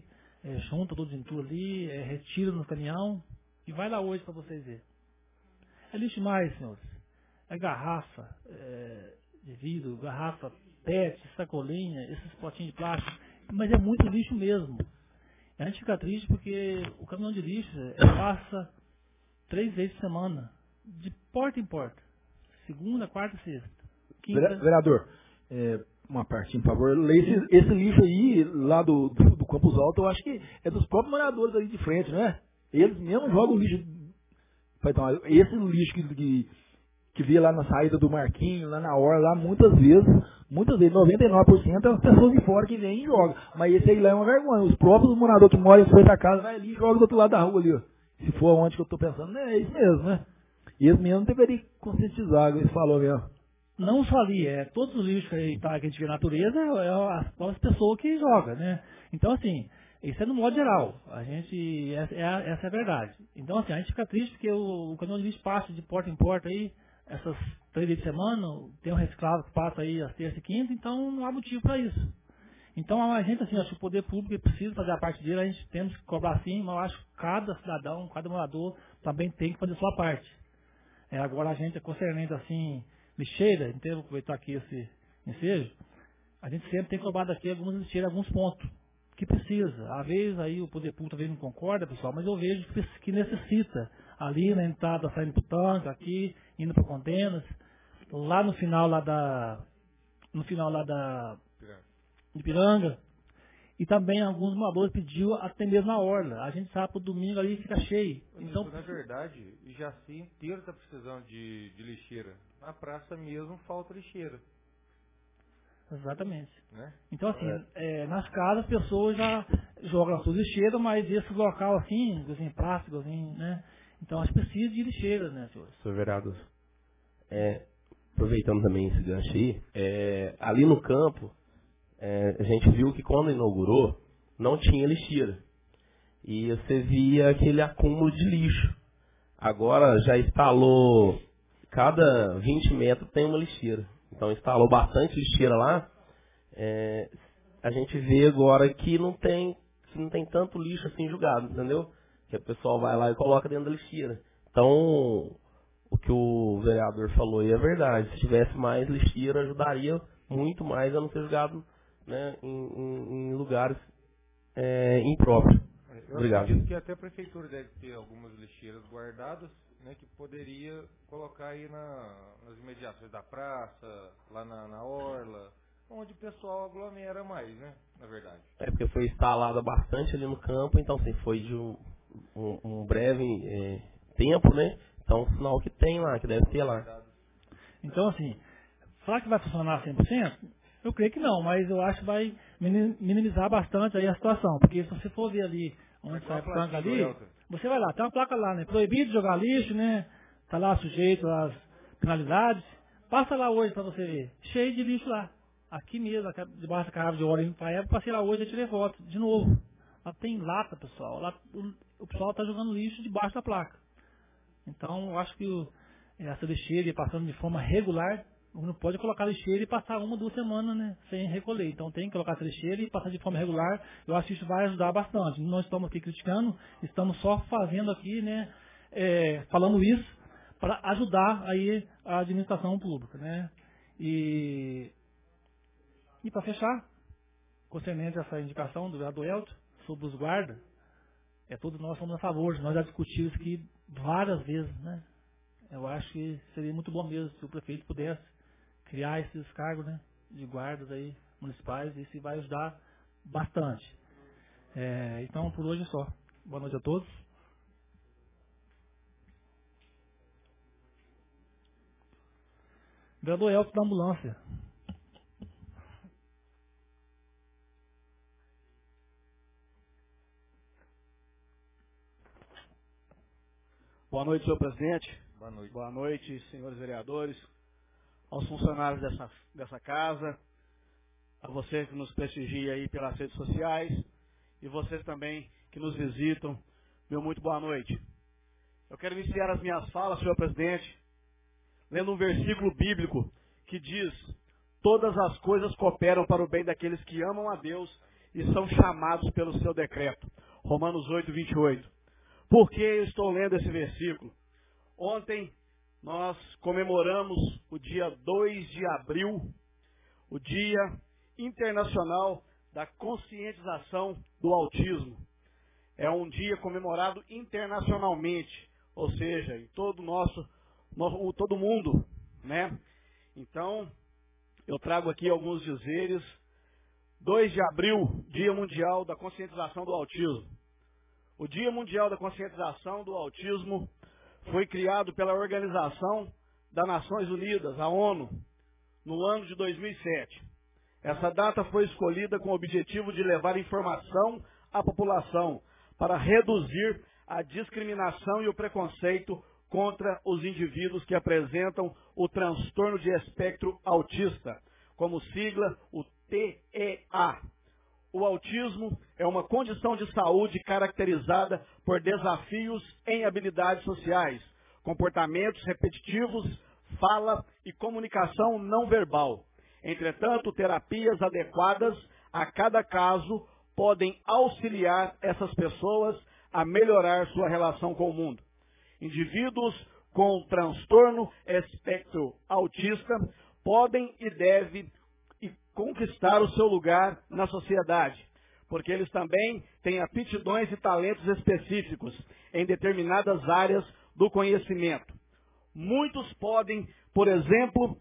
junta todos em tudo ali, retira no caminhão e vai lá hoje para vocês verem. É lixo demais, senhores. É garrafa de vidro, garrafa PET, sacolinha, esses potinhos de plástico, mas é muito lixo mesmo. A gente fica triste porque o caminhão de lixo passa 3 vezes por semana, de porta em porta. Segunda, quarta, sexta. Quinta. Vereador, uma partinha, por favor. Esse lixo aí, lá do Campos Alto, eu acho que é dos próprios moradores ali de frente, não é? Eles mesmos jogam lixo. Então, esse lixo que vê lá na saída do Marquinho, lá na hora, lá muitas vezes, 99% é as pessoas de fora que vêm e jogam. Mas esse aí lá é uma vergonha. Os próprios moradores que moram em frente da casa, vai ali e joga do outro lado da rua ali, ó. Se for onde que eu estou pensando, é isso mesmo, né? E eles mesmo deveriam conscientizar, como eles falou mesmo. Não só ali, todos os lixos que a gente vê na natureza, as próprias pessoas que jogam, né? Então, assim, isso é no modo geral. Essa é a verdade. Então, assim, a gente fica triste porque o caminhão de lixo passa de porta em porta aí, essas 3 vezes de semana, tem um reciclado que passa aí às terça e quinta, então não há motivo para isso. Então a gente, assim, acho que o poder público precisa fazer a parte dele, a gente temos que cobrar sim, mas eu acho que cada cidadão, cada morador também tem que fazer a sua parte. Agora a gente é concernente, assim, lixeira, então vou aproveitar aqui esse ensejo, a gente sempre tem cobrado aqui algumas lixeiras, alguns pontos que precisa. Às vezes aí o poder público talvez não concorda, pessoal, mas eu vejo que necessita. Ali na entrada, saindo para o tanque, aqui, indo para containers, lá no final lá de Piranga. E também alguns moradores pediu até mesmo na orla. A gente sabe que o domingo ali fica cheio. Então, na verdade, o Jaci inteiro está precisando de lixeira. Na praça mesmo falta lixeira. Exatamente. Né? Então, assim, nas casas as pessoas já jogam as suas lixeiras, mas esse local assim, plástico, assim, né? Então, a gente precisa de lixeira, né, senhor? Senhor vereador, aproveitando também esse gancho aí, ali no campo, a gente viu que quando inaugurou, não tinha lixeira. E você via aquele acúmulo de lixo. Agora já instalou, cada 20 metros tem uma lixeira. Então instalou bastante lixeira lá. A gente vê agora que não tem tanto lixo assim jogado, entendeu? Que o pessoal vai lá e coloca dentro da lixeira. Então, o que o vereador falou aí é verdade. Se tivesse mais lixeira, ajudaria muito mais a não ser jogado, né, em lugares impróprios. Obrigado. Eu acredito que até a prefeitura deve ter algumas lixeiras guardadas, né, que poderia colocar aí nas imediações da praça, lá na orla, onde o pessoal aglomera mais, né, na verdade. Porque foi instalada bastante ali no campo, então assim, foi de um breve tempo, né? Então, sinal que tem lá, que deve ter lá. Então, assim, falar que vai funcionar 100%, eu creio que não, mas eu acho que vai minimizar bastante aí a situação, porque se você for ver ali, onde sai a placa ali, você vai lá, tem uma placa lá, né? Proibido jogar lixo, né? Tá lá sujeito às penalidades. Passa lá hoje pra você ver, cheio de lixo lá. Aqui mesmo, debaixo da árvore de óleo em Paiva, passei lá hoje e tirei foto, de novo. Lá tem lata, pessoal. Lá, o pessoal está jogando lixo debaixo da placa. Então, eu acho que essa lixeira ir passando de forma regular, não pode colocar lixeira e passar 1 ou 2 semanas, né, sem recolher. Então, tem que colocar essa lixeira e passar de forma regular. Eu acho que isso vai ajudar bastante. Não estamos aqui criticando, estamos só fazendo aqui, né, falando isso para ajudar aí a administração pública, né. E para fechar, concernente essa indicação do vereador Elton sobre os guardas, todos nós somos a favor, nós já discutimos isso aqui várias vezes, né? Eu acho que seria muito bom mesmo se o prefeito pudesse criar esses cargos, né, de guardas aí municipais, e isso vai ajudar bastante. Então, por hoje é só. Boa noite a todos. Vereador Elton da ambulância. Boa noite, senhor presidente. Boa noite. Boa noite, senhores vereadores, aos funcionários dessa casa, a você que nos prestigia aí pelas redes sociais e vocês também que nos visitam. Meu muito boa noite. Eu quero iniciar as minhas falas, senhor presidente, lendo um versículo bíblico que diz: todas as coisas cooperam para o bem daqueles que amam a Deus e são chamados pelo seu decreto. Romanos 8, 28. Por que eu estou lendo esse versículo? Ontem nós comemoramos o dia 2 de abril, o Dia Internacional da Conscientização do Autismo. É um dia comemorado internacionalmente, ou seja, em todo mundo, né? Então, eu trago aqui alguns dizeres. 2 de abril, Dia Mundial da Conscientização do Autismo. O Dia Mundial da Conscientização do Autismo foi criado pela Organização das Nações Unidas, a ONU, no ano de 2007. Essa data foi escolhida com o objetivo de levar informação à população para reduzir a discriminação e o preconceito contra os indivíduos que apresentam o transtorno de espectro autista, como sigla o TEA. O autismo é uma condição de saúde caracterizada por desafios em habilidades sociais, comportamentos repetitivos, fala e comunicação não verbal. Entretanto, terapias adequadas a cada caso podem auxiliar essas pessoas a melhorar sua relação com o mundo. Indivíduos com transtorno espectro autista podem e devem conquistar o seu lugar na sociedade, porque eles também têm aptidões e talentos específicos em determinadas áreas do conhecimento. Muitos podem, por exemplo,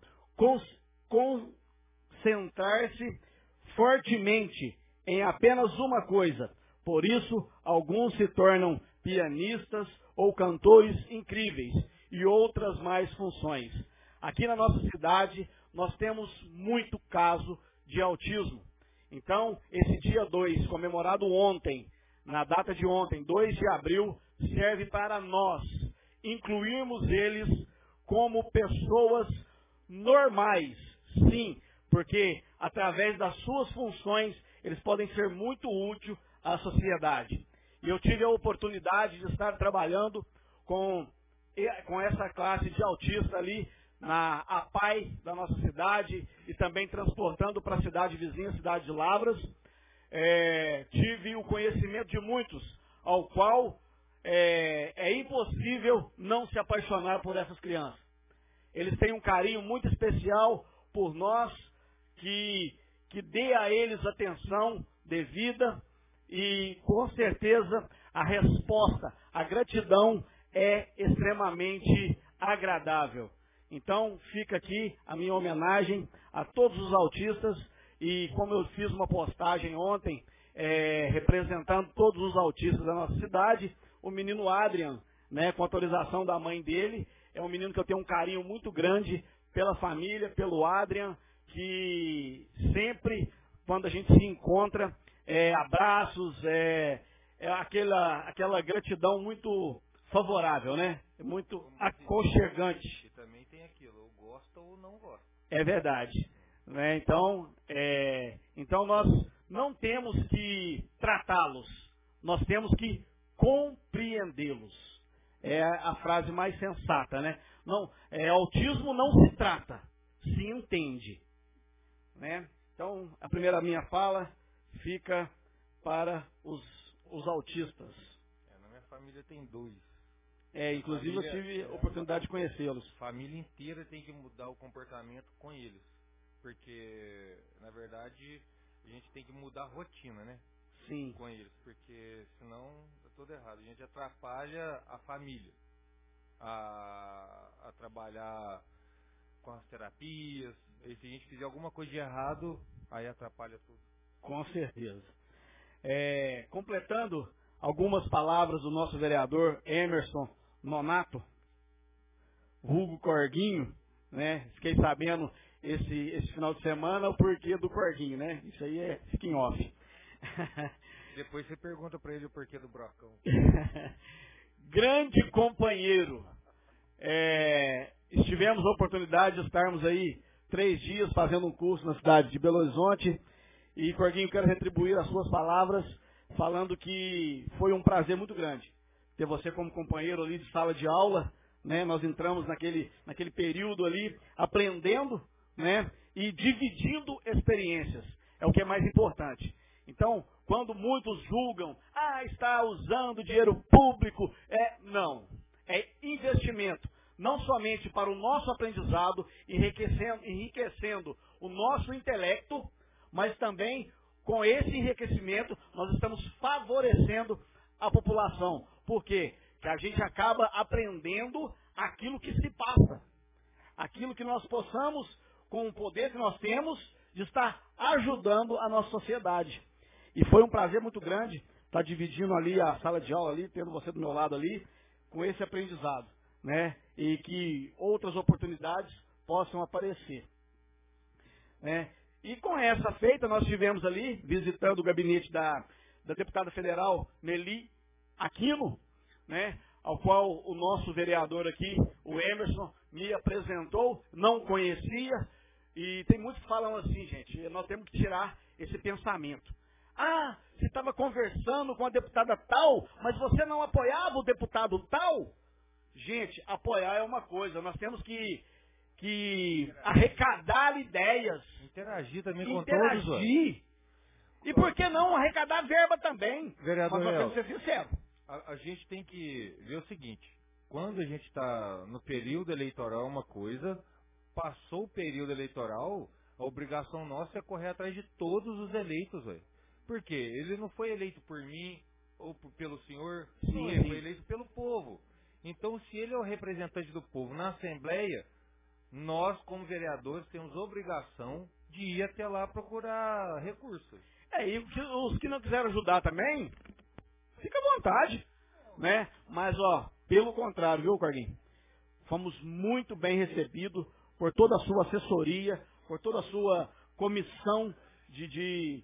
concentrar-se fortemente em apenas uma coisa. Por isso, alguns se tornam pianistas ou cantores incríveis e outras mais funções. Aqui na nossa cidade, nós temos muito caso de autismo. Então, esse dia 2, comemorado ontem, na data de ontem, 2 de abril, serve para nós incluirmos eles como pessoas normais. Sim, porque através das suas funções, eles podem ser muito úteis à sociedade. E eu tive a oportunidade de estar trabalhando com essa classe de autista ali na APAI da nossa cidade e também transportando para a cidade vizinha, cidade de Lavras. Tive o conhecimento de muitos, ao qual é impossível não se apaixonar por essas crianças. Eles têm um carinho muito especial por nós, que dê a eles atenção devida e, com certeza, a resposta, a gratidão é extremamente agradável. Então, fica aqui a minha homenagem a todos os autistas e, como eu fiz uma postagem ontem, representando todos os autistas da nossa cidade, o menino Adrian, né, com autorização da mãe dele, é um menino que eu tenho um carinho muito grande pela família, pelo Adrian, que sempre, quando a gente se encontra, abraços, aquela gratidão muito favorável, né? Muito aconchegante. E também tem aquilo, ou gosta ou não gosta. É verdade. Né? Então nós não temos que tratá-los, nós temos que compreendê-los. É a frase mais sensata, né? Autismo não se trata, se entende. Né? Então, a primeira minha fala fica para os autistas. Na minha família tem 2. Inclusive eu tive a oportunidade de conhecê-los. A família inteira tem que mudar o comportamento com eles. Porque, na verdade, a gente tem que mudar a rotina, né? Sim. Com eles. Porque senão é tudo errado. A gente atrapalha a família a trabalhar com as terapias. E se a gente fizer alguma coisa de errado, aí atrapalha tudo. Com certeza. Completando algumas palavras do nosso vereador Emerson Nonato, vulgo Corguinho, né? Fiquei sabendo esse final de semana o porquê do Corguinho, né? Isso aí fica em off. Depois você pergunta para ele o porquê do Brocão. Grande companheiro. Tivemos a oportunidade de estarmos aí 3 dias fazendo um curso na cidade de Belo Horizonte. E, Corguinho, quero retribuir as suas palavras, falando que foi um prazer muito grande ter você como companheiro ali de sala de aula, né? Nós entramos naquele período ali, aprendendo, né? E dividindo experiências. É o que é mais importante. Então, quando muitos julgam, está usando dinheiro público, não. É investimento, não somente para o nosso aprendizado, enriquecendo o nosso intelecto, mas também com esse enriquecimento nós estamos favorecendo a população. Por quê? Que a gente acaba aprendendo aquilo que se passa. Aquilo que nós possamos, com o poder que nós temos, de estar ajudando a nossa sociedade. E foi um prazer muito grande estar dividindo ali a sala de aula ali, tendo você do meu lado ali, com esse aprendizado, né? E que outras oportunidades possam aparecer, né? E com essa feita, nós estivemos ali, visitando o gabinete da deputada federal Nelly Aquino, né? Ao qual o nosso vereador aqui, o Emerson, me apresentou, não conhecia, e tem muitos que falam assim, gente, nós temos que tirar esse pensamento. Você estava conversando com a deputada tal, mas você não apoiava o deputado tal? Gente, apoiar é uma coisa, nós temos que arrecadar ideias. Interagir também com todos. Interagir. E por que não arrecadar verba também? Vereador, mas nós temos que ser sinceros. A gente tem que ver o seguinte, quando a gente está no período eleitoral é uma coisa, passou o período eleitoral, a obrigação nossa é correr atrás de todos os eleitos, velho. Por quê? Ele não foi eleito por mim ou pelo senhor, não, ele foi eleito pelo povo. Então, se ele é o representante do povo na Assembleia, nós, como vereadores, temos obrigação de ir até lá procurar recursos. E os que não quiseram ajudar também, fica à vontade, né? Mas, pelo contrário, viu, Corguinho? Fomos muito bem recebidos por toda a sua assessoria, por toda a sua comissão de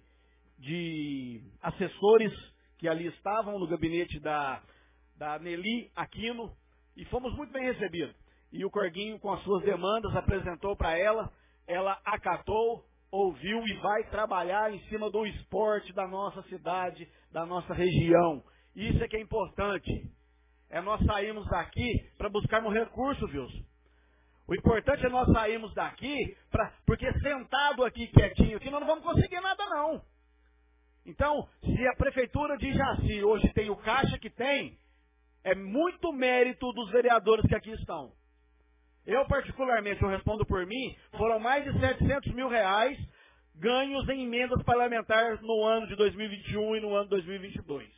assessores que ali estavam no gabinete da Nelly Aquino, e fomos muito bem recebidos. E o Corguinho, com as suas demandas, apresentou para ela acatou, ouviu e vai trabalhar em cima do esporte da nossa cidade, da nossa região. Isso é que é importante. Nós saímos daqui para buscarmos recursos, Wilson. O importante é nós sairmos daqui, porque sentado aqui quietinho, aqui nós não vamos conseguir nada não. Então, se a prefeitura de Jaci hoje tem o caixa que tem, é muito mérito dos vereadores que aqui estão. Eu, particularmente, eu respondo por mim, foram mais de 700 mil reais ganhos em emendas parlamentares no ano de 2021 e no ano de 2022.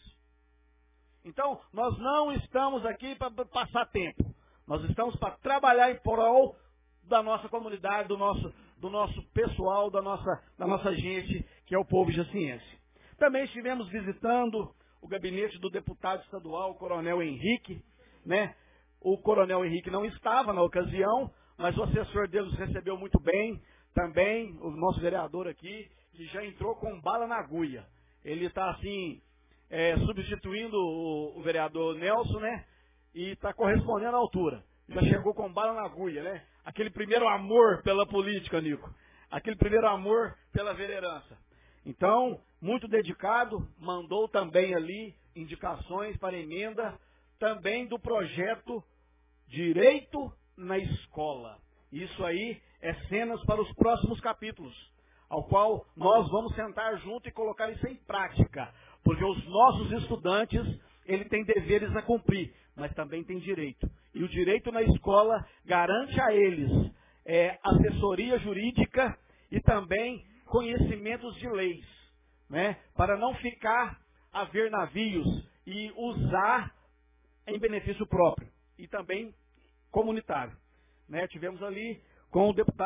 Então, nós não estamos aqui para passar tempo. Nós estamos para trabalhar em prol da nossa comunidade, do nosso pessoal, da nossa gente, que é o povo jaciense. Também estivemos visitando o gabinete do deputado estadual, o Coronel Henrique, né? O Coronel Henrique não estava na ocasião, mas o assessor dele nos recebeu muito bem. Também o nosso vereador aqui, que já entrou com bala na agulha. Ele está assim, substituindo o vereador Nelson, né? E está correspondendo à altura. Já chegou com bala na agulha, né? Aquele primeiro amor pela política, Nico. Aquele primeiro amor pela vereança. Então, muito dedicado, mandou também ali indicações para emenda, também do projeto Direito na Escola. Isso aí é cenas para os próximos capítulos, ao qual nós vamos sentar junto e colocar isso em prática. Porque os nossos estudantes, ele tem deveres a cumprir, mas também tem direito. E o direito na escola garante a eles assessoria jurídica e também conhecimentos de leis, né? Para não ficar a ver navios e usar em benefício próprio e também comunitário, né? Tivemos ali com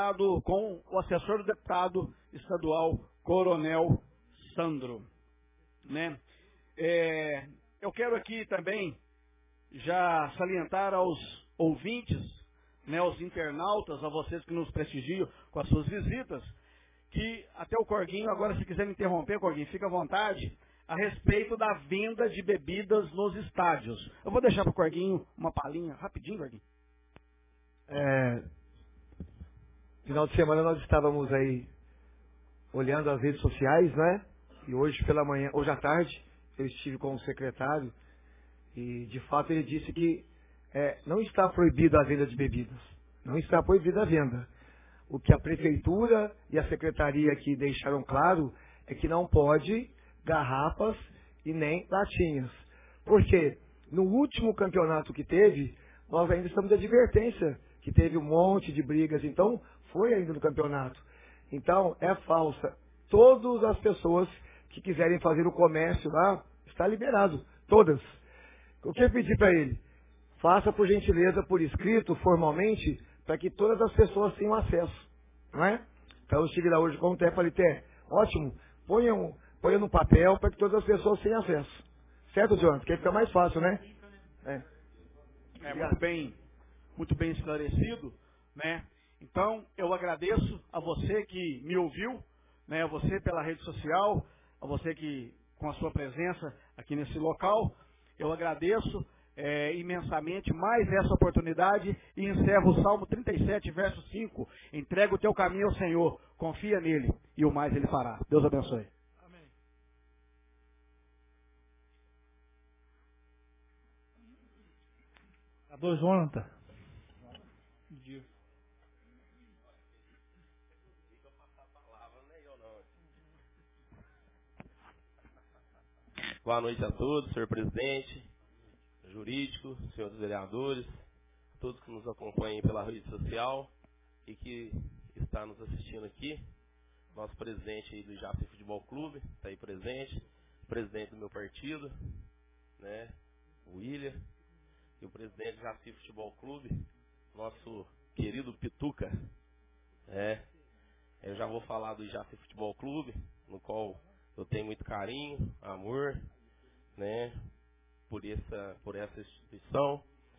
o assessor do deputado estadual, Coronel Sandro, né? Eu quero aqui também já salientar aos ouvintes, né, aos internautas, a vocês que nos prestigiam com as suas visitas, que até o Corguinho, agora se quiser me interromper, Corguinho, fica à vontade, a respeito da venda de bebidas nos estádios. Eu vou deixar para o Corguinho uma palhinha, rapidinho, Corguinho. Final de semana nós estávamos aí olhando as redes sociais, né? E hoje pela manhã, hoje à tarde, eu estive com o secretário e de fato ele disse que não está proibida a venda de bebidas. Não está proibida a venda. O que a prefeitura e a secretaria aqui deixaram claro é que não pode garrafas e nem latinhas. Porque no último campeonato que teve, nós ainda estamos de advertência, que teve um monte de brigas, então foi ainda no campeonato. Então, é falsa. Todas as pessoas que quiserem fazer o comércio lá, está liberado. Todas. O que eu pedi para ele? Faça por gentileza, por escrito, formalmente, para que todas as pessoas tenham acesso. Não é? Então eu estive lá hoje com o Té e falei, Té, ótimo, ponha no papel para que todas as pessoas tenham acesso. Certo, Jonathan? Que fica mais fácil, né? Muito bem esclarecido, né? Então, eu agradeço a você que me ouviu, né? A você pela rede social, a você que com a sua presença aqui nesse local. Eu agradeço imensamente mais essa oportunidade e encerro o Salmo 37, verso 5. Entrega o teu caminho ao Senhor, confia nele e o mais ele fará. Deus abençoe. Amém. Ador Jonathan. Boa noite a todos, senhor presidente, jurídico, senhores vereadores, todos que nos acompanham pela rede social e que está nos assistindo aqui. Nosso presidente aí do Jaci Futebol Clube está aí presente, presidente do meu partido, né, o William, e o presidente do Jaci Futebol Clube, nosso querido Pituca. Eu já vou falar do Jaci Futebol Clube, no qual eu tenho muito carinho, amor, né, por essa instituição.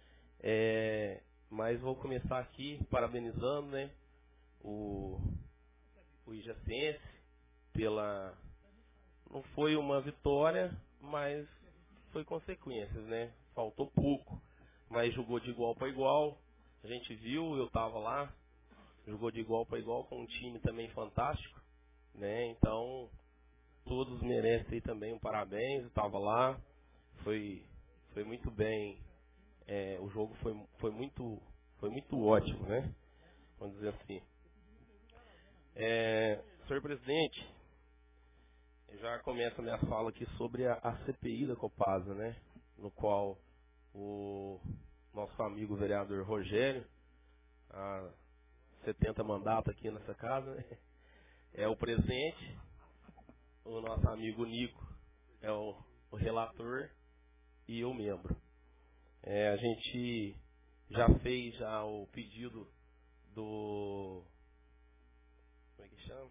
Mas vou começar aqui parabenizando, né, o Ijaciense pela... Não foi uma vitória, mas foi consequências, né? Faltou pouco, mas jogou de igual para igual. A gente viu, eu estava lá, jogou de igual para igual com um time também fantástico, né? Então, todos merecem também um parabéns. Eu estava lá, foi muito bem. O jogo foi muito ótimo, né? Vamos dizer assim. Senhor presidente, eu já começo a minha fala aqui sobre a CPI da Copasa, né? No qual o nosso amigo vereador Rogério, há 70 mandatos aqui nessa casa, né? É o presidente, o nosso amigo Nico é o relator e eu membro. A gente já fez o pedido do... Como é que chama?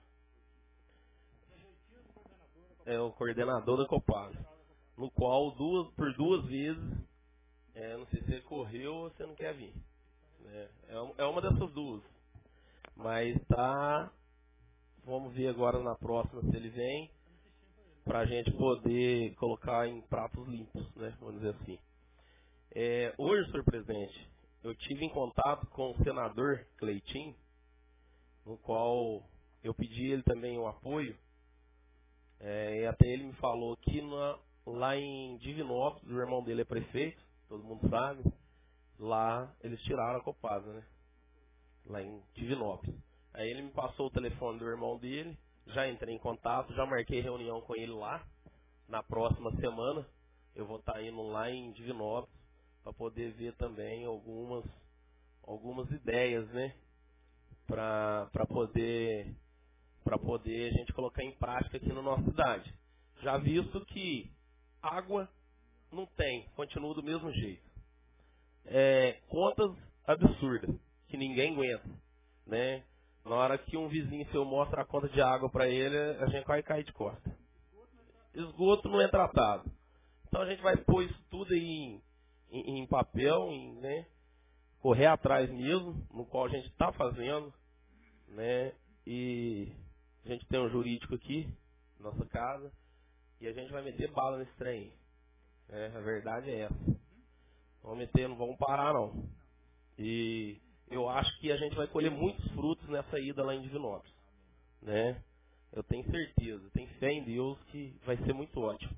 O coordenador da Copasa, no qual por duas vezes, não sei se você correu ou você não quer vir. É uma dessas duas. Mas vamos ver agora na próxima se ele vem, para a gente poder colocar em pratos limpos, né? Vamos dizer assim. Hoje, senhor presidente, eu tive em contato com o senador Cleitinho, no qual eu pedi ele também o apoio, e até ele me falou que lá em Divinópolis, o irmão dele é prefeito, todo mundo sabe, lá eles tiraram a Copasa, né? Lá em Divinópolis. Aí ele me passou o telefone do irmão dele, já entrei em contato, já marquei reunião com ele lá. Na próxima semana eu vou estar indo lá em Divinópolis para poder ver também algumas ideias, né? Para poder a gente colocar em prática aqui na nossa cidade. Já visto que água não tem, continua do mesmo jeito. Contas absurdas, que ninguém aguenta, né? Na hora que um vizinho seu mostra a conta de água para ele, a gente vai cair de costas. Esgoto não é tratado. Então a gente vai pôr isso tudo aí em papel, né? Correr atrás mesmo, no qual a gente está fazendo, né? E a gente tem um jurídico aqui, nossa casa, e a gente vai meter bala nesse trem. A verdade é essa. Não vamos parar não. E eu acho que a gente vai colher muitos frutos nessa ida lá em Divinópolis, né? Eu tenho certeza, tenho fé em Deus que vai ser muito ótimo.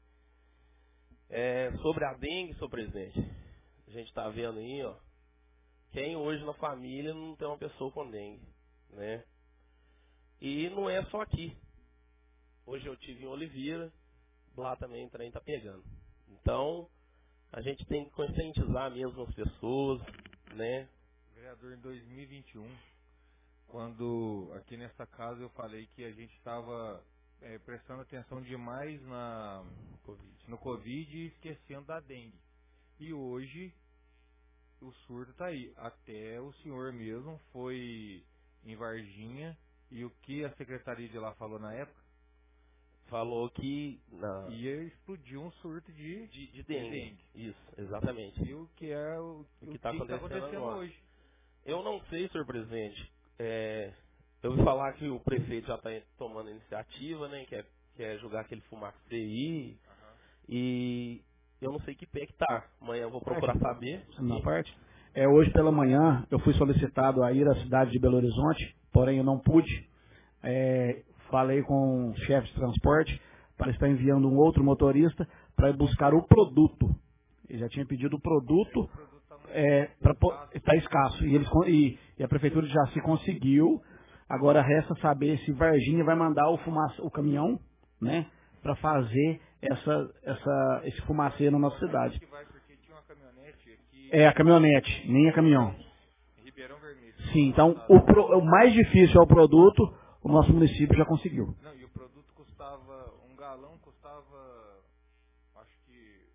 Sobre a dengue, senhor presidente, a gente está vendo aí, ó, quem hoje na família não tem uma pessoa com dengue, né? E não é só aqui. Hoje eu tive em Oliveira, lá também o trem está pegando. Então, a gente tem que conscientizar mesmo as pessoas, né? Vereador, em 2021, quando aqui nessa casa eu falei que a gente estava prestando atenção demais no Covid e esquecendo da dengue. E hoje o surto está aí. Até o senhor mesmo foi em Varginha e o que a secretaria de lá falou na época? Falou que ia explodir um surto de dengue. Isso, exatamente. E o que está acontecendo hoje? Eu não sei, senhor presidente. Eu ouvi falar que o prefeito já está tomando iniciativa, né? Quer jogar aquele fumacê aí. E eu não sei que pé que tá. Amanhã eu vou procurar saber. Na parte. Hoje pela manhã eu fui solicitado a ir à cidade de Belo Horizonte, porém eu não pude. Falei com o chefe de transporte para estar enviando um outro motorista para ir buscar o produto. Ele já tinha pedido o produto, está escasso. E a prefeitura já se conseguiu. Agora resta saber se Varginha vai mandar o caminhão, né, para fazer esse fumacê na nossa cidade. Porque tinha uma caminhonete aqui. A caminhonete, nem a caminhão. Ribeirão Vermelho. Sim, então o mais difícil é o produto. O nosso município já conseguiu. Não, e o produto custava, um galão custava, acho que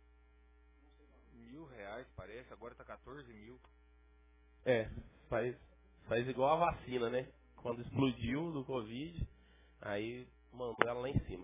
R$1.000, parece, agora está 14 mil. Faz igual a vacina, né? Quando explodiu do Covid, aí mandou ela lá em cima.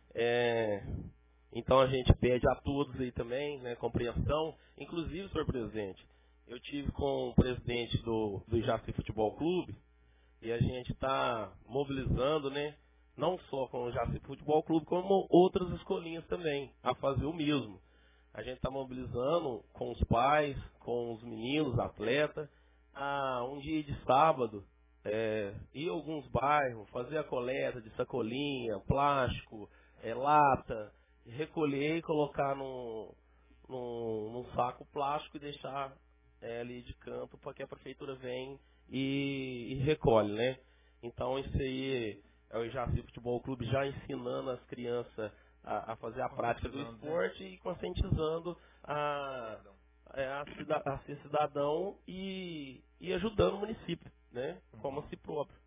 Então a gente pede a todos aí também, né, compreensão. Inclusive, senhor presidente, eu tive com o presidente do Jaci Futebol Clube, e a gente está mobilizando, né, não só com o Jaci Futebol Clube, como outras escolinhas também, a fazer o mesmo. A gente está mobilizando com os pais, com os meninos, atletas, a um dia de sábado, ir a alguns bairros, fazer a coleta de sacolinha, plástico, lata, recolher e colocar num saco plástico e deixar ali de canto para que a prefeitura venha e recolhe, né? Então isso aí é o Jaci Futebol Clube já ensinando as crianças a fazer a prática do esporte e conscientizando a ser cidadão e ajudando o município, né? Como a si próprio.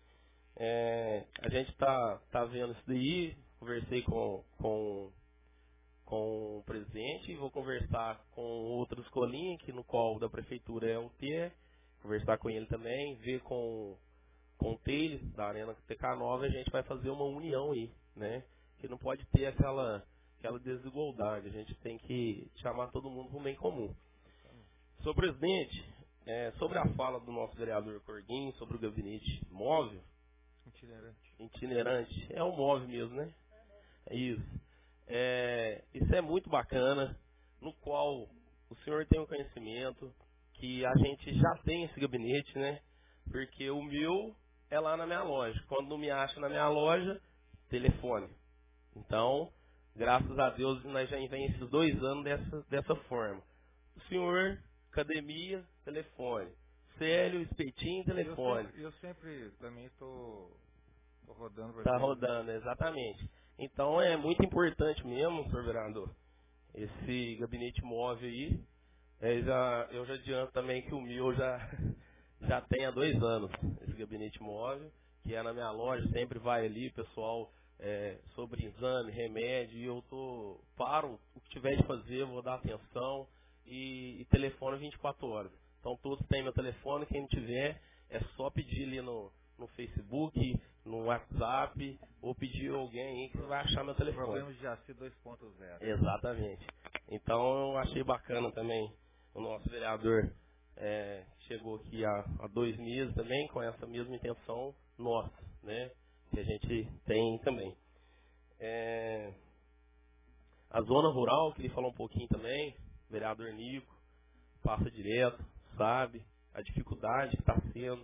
A gente tá vendo isso daí, conversei com o presidente e vou conversar com outra escolinha, no qual da prefeitura é o TE, conversar com ele também, ver com o Teile, da Arena TK9, a gente vai fazer uma união aí, né? Que não pode ter aquela desigualdade, a gente tem que chamar todo mundo para o bem comum. Senhor presidente, sobre a fala do nosso vereador Corguinho, sobre o gabinete móvel, itinerante, é um móvel mesmo, né? É isso. Isso é muito bacana, no qual o senhor tem um conhecimento, que a gente já tem esse gabinete, né? Porque o meu é lá na minha loja. Quando não me acha na minha loja, telefone. Então, graças a Deus, nós já vem esses 2 anos dessa forma. O senhor, academia, telefone. Célio, espetinho, telefone. Eu sempre também estou rodando. Está rodando, exatamente. Então, é muito importante mesmo, senhor vereador, esse gabinete móvel aí. Eu já adianto também que o meu já tem há 2 anos, esse gabinete móvel, que é na minha loja, sempre vai ali, pessoal, sobre exame, remédio, e eu paro o que tiver de fazer, vou dar atenção, e telefone 24 horas. Então todos têm meu telefone, quem não tiver, é só pedir ali no Facebook, no WhatsApp, ou pedir alguém aí que vai achar meu telefone. Problemas de Jaci 2.0. Exatamente. Então eu achei bacana também o nosso vereador chegou aqui há 2 meses também com essa mesma intenção nossa, né? Que a gente tem também. A zona rural, queria falar um pouquinho também, vereador Nico, passa direto, sabe a dificuldade que está sendo.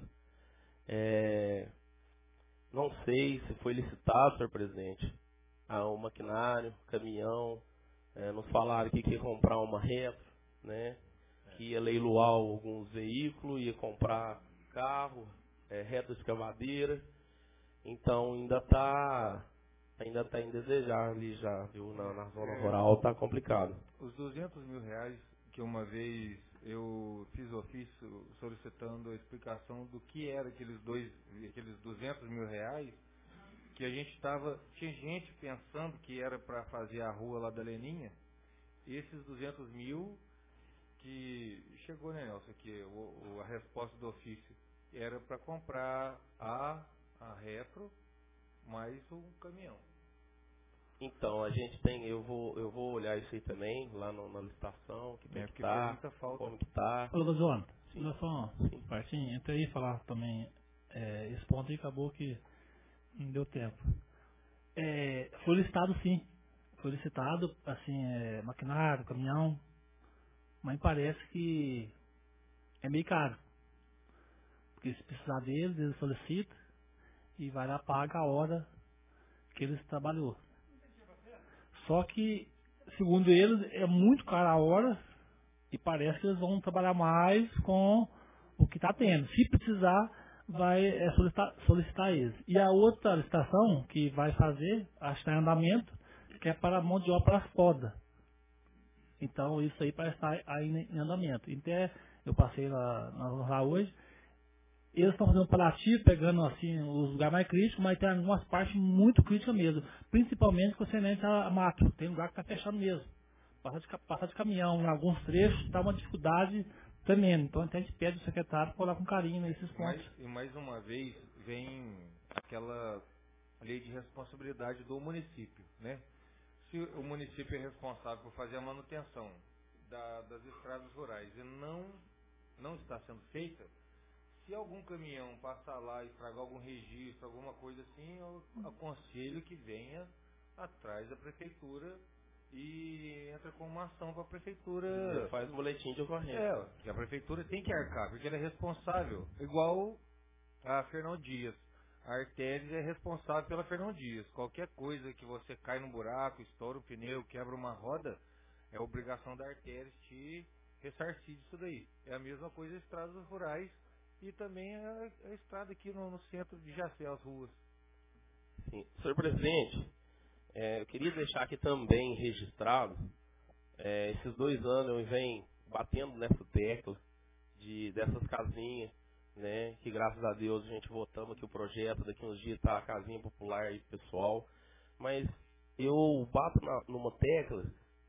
Não sei se foi licitado, senhor presidente, um maquinário, caminhão, nos falaram que ia comprar uma retro, né? Que ia leiloar alguns veículos, ia comprar carro, retro escavadeira. Então ainda está ainda está em desejar ali já, viu? Na zona rural está complicado. Os 200 mil reais que uma vez eu fiz ofício solicitando a explicação do que era aqueles 200 mil reais, que a gente tinha gente pensando que era para fazer a rua lá da Leninha. Esses 200 mil que chegou, né, Nelson, que a resposta do ofício era para comprar a retro mais um caminhão. Então, a gente tem, eu vou olhar isso aí também, lá na licitação, que tem que tá, como que tá. Ô, Luciano, olha só, Martim, entra aí e falar também, esse ponto aí acabou que não deu tempo. Foi licitado sim, foi licitado, assim, maquinário, caminhão, mas parece que é meio caro. Porque se precisar deles, eles solicitam e vai lá, paga a hora que eles trabalhou. Só que, segundo eles, é muito caro a hora e parece que eles vão trabalhar mais com o que está tendo. Se precisar, vai solicitar eles. E a outra licitação que vai fazer, acho que está em andamento, que é para a mão de obra foda. Então, isso aí parece estar aí em andamento. Então, eu passei lá hoje. Eles estão fazendo palativo, pegando assim, os lugares mais críticos, mas tem algumas partes muito críticas mesmo. Principalmente com semente a mato. Tem lugar que está fechando mesmo. Passar de caminhão em alguns trechos está uma dificuldade tremenda. Então até a gente pede o secretário para olhar com carinho nesses pontos. E mais uma vez vem aquela lei de responsabilidade do município, né? Se o município é responsável por fazer a manutenção das estradas rurais e não está sendo feita, se algum caminhão passar lá e estragar algum registro, alguma coisa assim, eu aconselho que venha atrás da prefeitura e entra com uma ação para a prefeitura. Faz um boletim de ocorrência. Que a prefeitura tem que arcar, porque ela é responsável, igual a Fernão Dias. A Artéries é responsável pela Fernão Dias. Qualquer coisa que você cai num buraco, estoura o pneu, quebra uma roda, é obrigação da Artéries te ressarcir disso daí. É a mesma coisa as estradas rurais e também a estrada aqui no centro de Jacé, as ruas. Sim. Senhor presidente, eu queria deixar aqui também registrado, esses 2 anos eu venho batendo nessa tecla dessas casinhas, né, que graças a Deus a gente votamos aqui o projeto, daqui uns dias está a casinha popular aí pessoal, mas eu bato numa tecla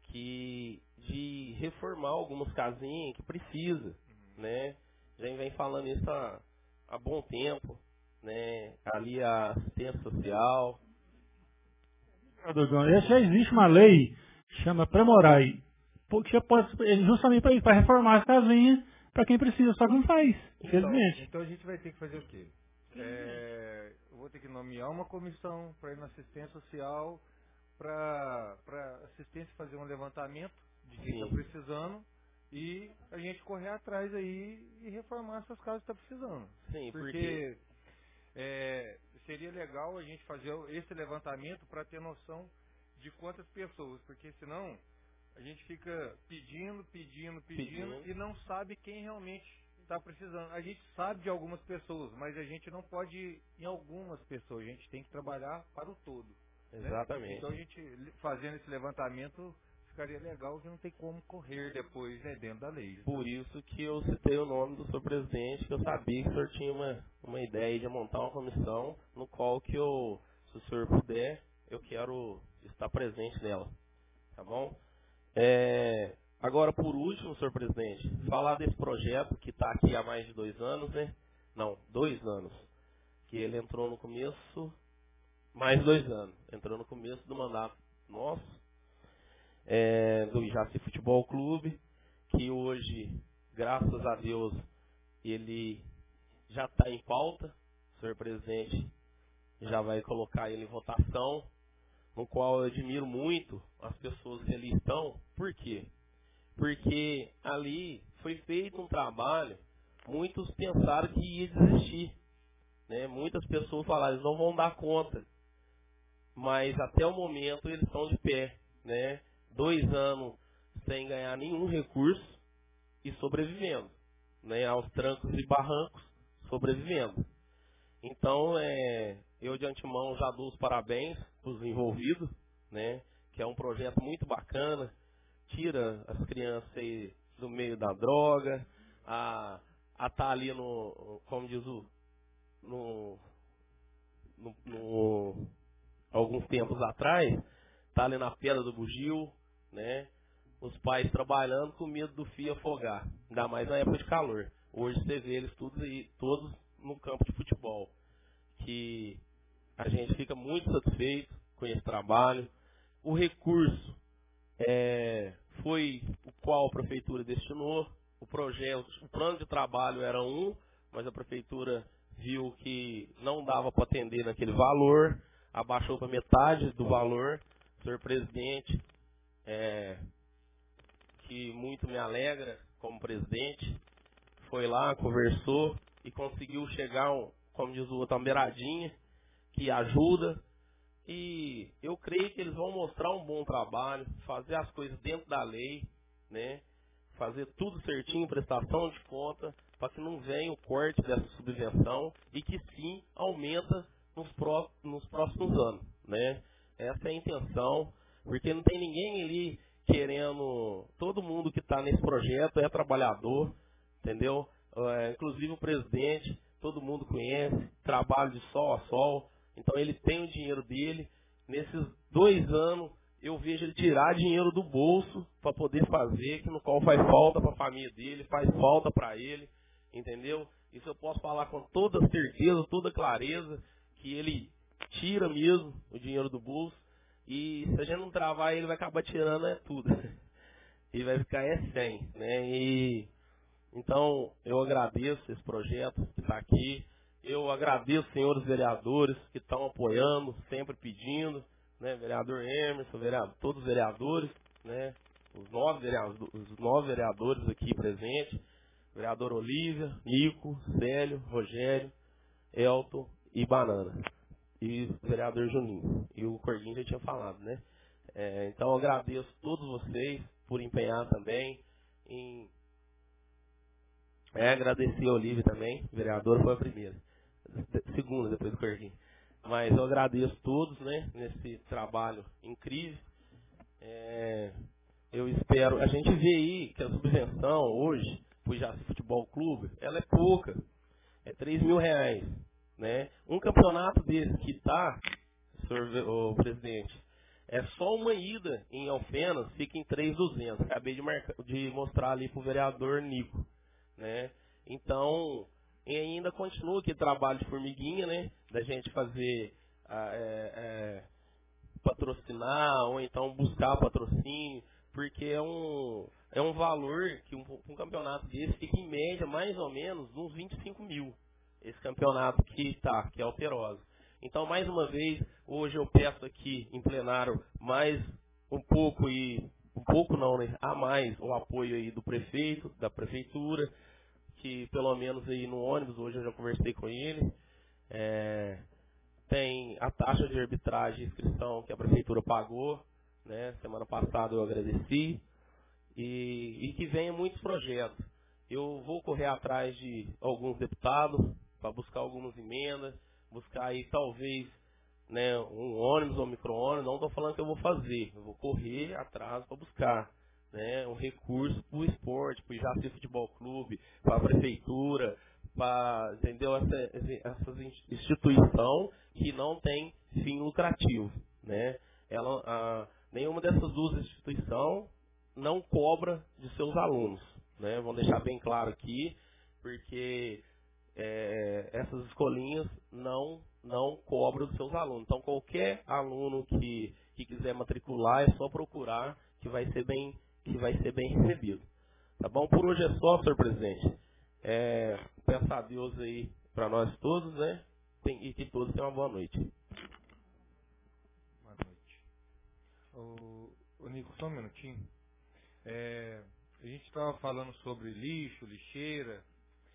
de reformar algumas casinhas que precisa, né? Já vem falando isso há bom tempo, né? Ali a assistência social. Já existe uma lei que chama Premorai, porque pode justamente para reformar as casinhas para quem precisa, só que não faz, infelizmente. Então a gente vai ter que fazer o quê? Eu vou ter que nomear uma comissão para ir na assistência social, para assistência fazer um levantamento de quem está precisando. E a gente correr atrás aí e reformar essas casas que está precisando. Sim, porque seria legal a gente fazer esse levantamento para ter noção de quantas pessoas, porque senão a gente fica pedindo e não sabe quem realmente está precisando. A gente sabe de algumas pessoas, mas a gente não pode ir em algumas pessoas, a gente tem que trabalhar para o todo. Exatamente. Né? Então a gente fazendo esse levantamento ficaria legal que não tem como correr depois, né, dentro da lei. Por isso que eu citei o nome do senhor presidente, que eu sabia que o senhor tinha uma ideia de montar uma comissão, no qual que se o senhor puder, eu quero estar presente nela. Tá bom? Agora, por último, senhor presidente, falar desse projeto que está aqui há mais de 2 anos, né? Não, 2 anos. Que ele entrou no começo, mais 2 anos. Entrou no começo do mandato nosso. Do Jaci Futebol Clube, que hoje, graças a Deus, ele já está em pauta. O senhor presidente já vai colocar ele em votação, no qual eu admiro muito as pessoas que ali estão. Por quê? Porque ali foi feito um trabalho, muitos pensaram que ia desistir, né? Muitas pessoas falaram, eles não vão dar conta, mas até o momento eles estão de pé, né? 2 anos sem ganhar nenhum recurso e sobrevivendo, né, aos trancos e barrancos, sobrevivendo. Então, eu de antemão já dou os parabéns para os envolvidos, né? Que é um projeto muito bacana, tira as crianças aí do meio da droga, a tá ali no, como diz alguns tempos atrás, tá ali na pedra do bugio, né? Os pais trabalhando com medo do filho afogar, ainda mais na época de calor. Hoje você vê eles todos no campo de futebol, que a gente fica muito satisfeito com esse trabalho. O recurso foi o qual a prefeitura destinou. O projeto, o plano de trabalho era mas a prefeitura viu que não dava para atender naquele valor, abaixou para metade do valor. Senhor presidente, que muito me alegra como presidente, foi lá, conversou e conseguiu chegar, como diz o outro, uma beiradinha, que ajuda. E eu creio que eles vão mostrar um bom trabalho, fazer as coisas dentro da lei, né? Fazer tudo certinho, prestação de conta, para que não venha o corte dessa subvenção e que sim aumenta nos próximos anos, né? Essa é a intenção, porque não tem ninguém ali querendo, todo mundo que está nesse projeto é trabalhador, entendeu? Inclusive o presidente, todo mundo conhece, trabalho de sol a sol, então ele tem o dinheiro dele. Nesses 2 anos eu vejo ele tirar dinheiro do bolso para poder fazer, que no qual faz falta para a família dele, faz falta para ele, entendeu? Isso eu posso falar com toda certeza, toda clareza, que ele tira mesmo o dinheiro do bolso, e se a gente não travar ele vai acabar tirando tudo. E vai ficar 100, né? E então eu agradeço esse projeto que está aqui. Eu agradeço os senhores vereadores que estão apoiando, sempre pedindo, né? Vereador Emerson, todos os vereadores, né? Os 9 vereadores aqui presentes, vereador Olívia, Nico, Célio, Rogério, Elton e Banana, e o vereador Juninho, e o Corguinho já tinha falado, né? Então eu agradeço a todos vocês por empenhar também em agradecer a Olívia também, vereadora foi a primeira, segunda depois do Corguinho. Mas eu agradeço todos, né, nesse trabalho incrível. Eu espero, a gente vê aí que a subvenção hoje pro Jaci Futebol Clube, ela é pouca, é R$3.000, né? Um campeonato desse que tá, senhor presidente, é só uma ida em Alfenas, fica em 3.200. Acabei de mostrar ali pro vereador Nico, né? Então, e ainda continua aqui trabalho de formiguinha, né? Da gente fazer patrocinar ou então buscar patrocínio, porque é um valor que um campeonato desse fica em média mais ou menos uns 25 mil. Esse campeonato que é Alterosa. Então, mais uma vez, hoje eu peço aqui em plenário mais a mais o apoio aí do prefeito, da prefeitura, que pelo menos aí no ônibus, hoje eu já conversei com ele, tem a taxa de arbitragem e inscrição que a prefeitura pagou, né? Semana passada eu agradeci, e que venha muitos projetos. Eu vou correr atrás de alguns deputados para buscar algumas emendas, buscar aí talvez, né, um ônibus ou um micro-ônibus. Não estou falando que eu vou fazer, eu vou correr atrás para buscar, né, um recurso para o esporte, para o Jaci Futebol Clube, para a prefeitura, para, entendeu, essas instituição que não tem fim lucrativo, né? Nenhuma dessas duas instituições não cobra de seus alunos, né? Vamos deixar bem claro aqui, porque essas escolinhas não cobram dos seus alunos. Então qualquer aluno que quiser matricular é só procurar que vai ser bem recebido. Tá bom? Por hoje é só, senhor presidente. Peço a Deus aí para nós todos, né? E que todos tenham uma boa noite. Boa noite. Ô Nico, só um minutinho. A gente estava falando sobre lixo, lixeira.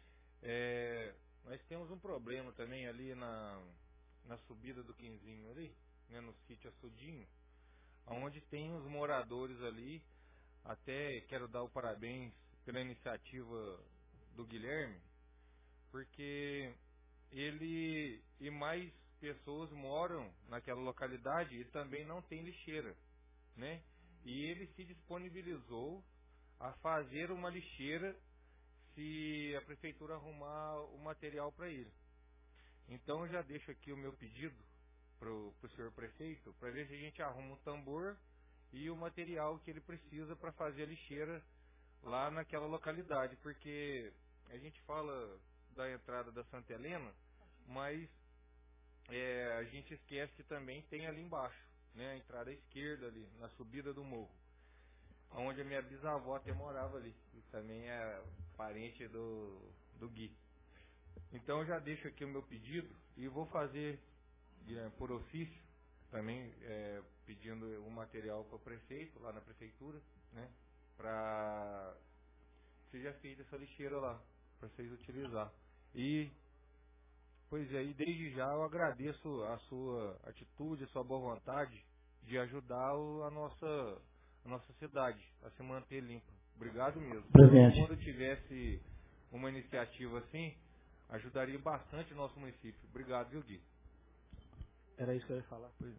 Nós temos um problema também ali na subida do Quinzinho ali, né, no sítio Açudinho, onde tem os moradores ali. Até quero dar o parabéns pela iniciativa do Guilherme, porque ele e mais pessoas moram naquela localidade e também não tem lixeira, né? E ele se disponibilizou a fazer uma lixeira se a prefeitura arrumar o material para ele. Então eu já deixo aqui o meu pedido para o senhor prefeito, para ver se a gente arruma um tambor e o material que ele precisa para fazer a lixeira lá naquela localidade, porque a gente fala da entrada da Santa Helena, mas a gente esquece que também tem ali embaixo, né, a entrada à esquerda ali, na subida do morro, onde a minha bisavó até morava ali, e também é parente do Gui. Então eu já deixo aqui o meu pedido e vou fazer por ofício também, pedindo o material para o prefeito, lá na prefeitura, né, para que seja feita essa lixeira lá, para vocês utilizar. E, pois é, e desde já eu agradeço a sua atitude, a sua boa vontade de ajudar a nossa cidade a se manter limpa. Obrigado mesmo. Presente. Quando tivesse uma iniciativa assim, ajudaria bastante o nosso município. Obrigado, viu, Gui? Era isso que eu ia falar. Pois.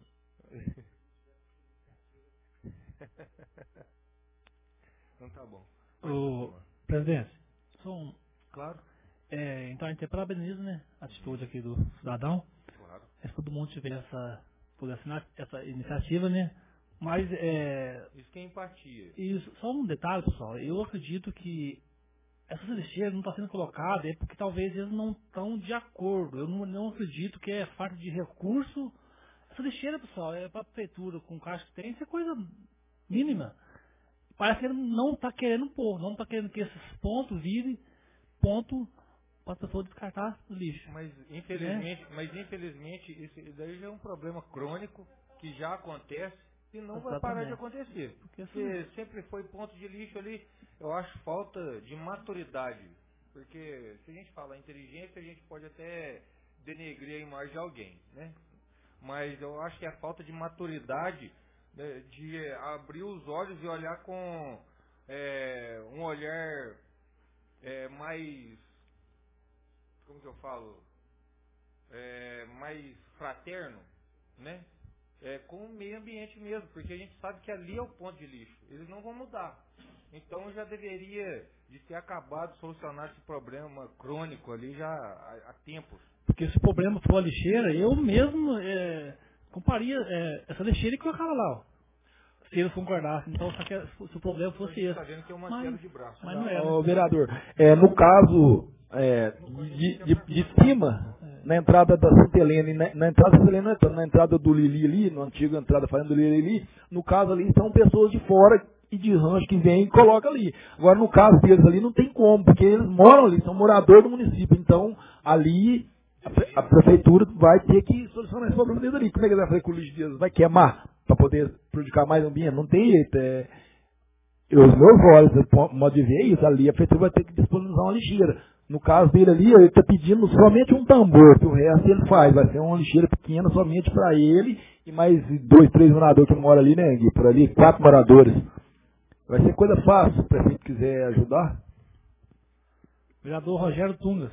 Então tá bom. O presidente, Claro. então a gente parabeniza, né, a atitude aqui do cidadão. Claro. Se todo mundo tiver poder assinar essa iniciativa, né? Mas Isso que é empatia. isso, só um detalhe, pessoal. Eu acredito que essa lixeira não está sendo colocada porque talvez eles não estão de acordo. Eu não acredito que é falta de recurso. Essa lixeira, pessoal, é para a prefeitura com o caixa que tem, isso é coisa mínima. Parece que ele não está querendo pôr, não está querendo que esses pontos virem ponto para a pessoa descartar o lixo. Mas infelizmente isso daí já é um problema crônico que já acontece e não vai parar de acontecer. Porque sempre foi ponto de lixo ali. Eu acho falta de maturidade. Porque se a gente falar inteligência, a gente pode até denegrir a imagem de alguém, né? Mas eu acho que é a falta de maturidade, né, de abrir os olhos e olhar com um olhar mais, como que eu falo, mais fraterno, né? Com o meio ambiente mesmo, porque a gente sabe que ali é o ponto de lixo, eles não vão mudar. Então já deveria de ter acabado, solucionar esse problema crônico ali já há tempos. Porque se o problema for a lixeira, eu mesmo comparia essa lixeira e colocava lá, ó. Se eles concordassem. Então, se o problema fosse esse. Tá vendo que é uma queda de braço. Mas não é. Ô, vereador, no caso de cima, na entrada da Santa Helena, na entrada da Santa Helena, na entrada do Lili ali, na antiga entrada fazendo do Lili ali, no caso ali são pessoas de fora e de rancho que vem e coloca ali. Agora, no caso deles ali, não tem como, porque eles moram ali, são moradores do município. Então, ali, a prefeitura vai ter que solucionar esse problema deles ali. Como é que ele vai fazer com o lixo deles? Vai queimar para poder prejudicar mais o ambiente? Não tem jeito. Os meus olhos, modo de ver isso, ali a prefeitura vai ter que disponibilizar uma lixeira. No caso dele ali, ele está pedindo somente um tambor, que o resto ele faz. Vai ser uma lixeira pequena somente para ele e mais 2, 3 moradores que moram ali, né, Gui? Por ali, 4 moradores. Vai ser coisa fácil, se o prefeito quiser ajudar. Vereador Rogério Tungas.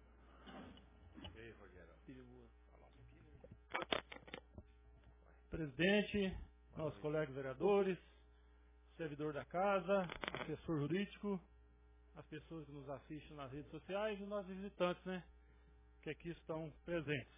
Presidente, nossos colegas vereadores, servidor da casa, assessor jurídico, as pessoas que nos assistem nas redes sociais e nós visitantes, né, que aqui estão presentes.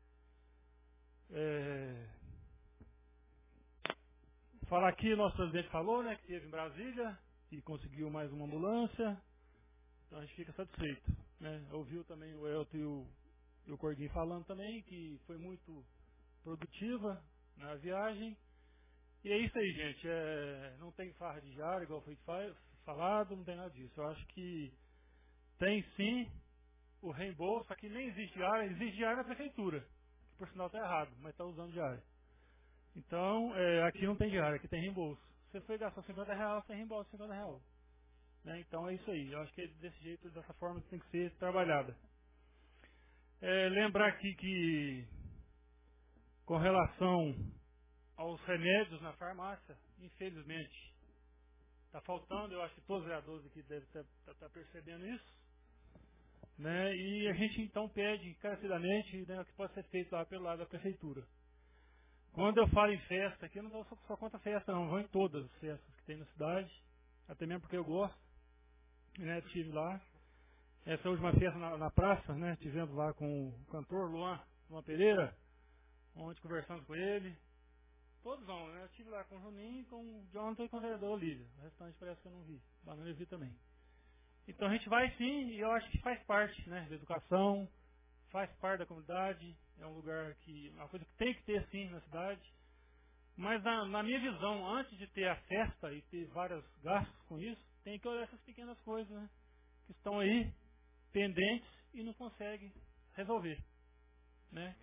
Falar aqui, o nosso presidente falou, né, que esteve em Brasília e conseguiu mais uma ambulância, então a gente fica satisfeito, né. Ouviu também o Elton e o Corguinho falando também, que foi muito produtiva na viagem. E é isso aí, gente. Não tem farra de diária, igual foi falado, não tem nada disso. Eu acho que tem sim o reembolso, aqui nem existe diária na prefeitura, que por sinal está errado, mas está usando diária. Então, aqui não tem diária, aqui tem reembolso. Você foi gastar R$50, você tem reembolso de R$50. Né? Então é isso aí. Eu acho que é desse jeito, dessa forma que tem que ser trabalhada. Lembrar aqui que, com relação aos remédios na farmácia, infelizmente, está faltando. Eu acho que todos os vereadores aqui devem estar percebendo isso. né? E a gente então pede encarecidamente, né, o que pode ser feito lá pelo lado da prefeitura. Quando eu falo em festa, aqui eu não vou só contra festa não, vou em todas as festas que tem na cidade, até mesmo porque eu gosto, né? Estive lá. Essa última festa na praça, né? Tivemos lá com o cantor Luan Pereira, onde conversamos com ele. Todos vão, né? Eu estive lá com o Juninho, com o Jonathan e com a vereadora Olívia. O restante parece que eu não vi. O Banana eu vi também. Então a gente vai sim, e eu acho que faz parte, né? Da educação, faz parte da comunidade. É um lugar que, uma coisa que tem que ter sim na cidade. Mas na minha visão, antes de ter a festa e ter vários gastos com isso, tem que olhar essas pequenas coisas, né? Que estão aí, pendentes, e não consegue resolver, né?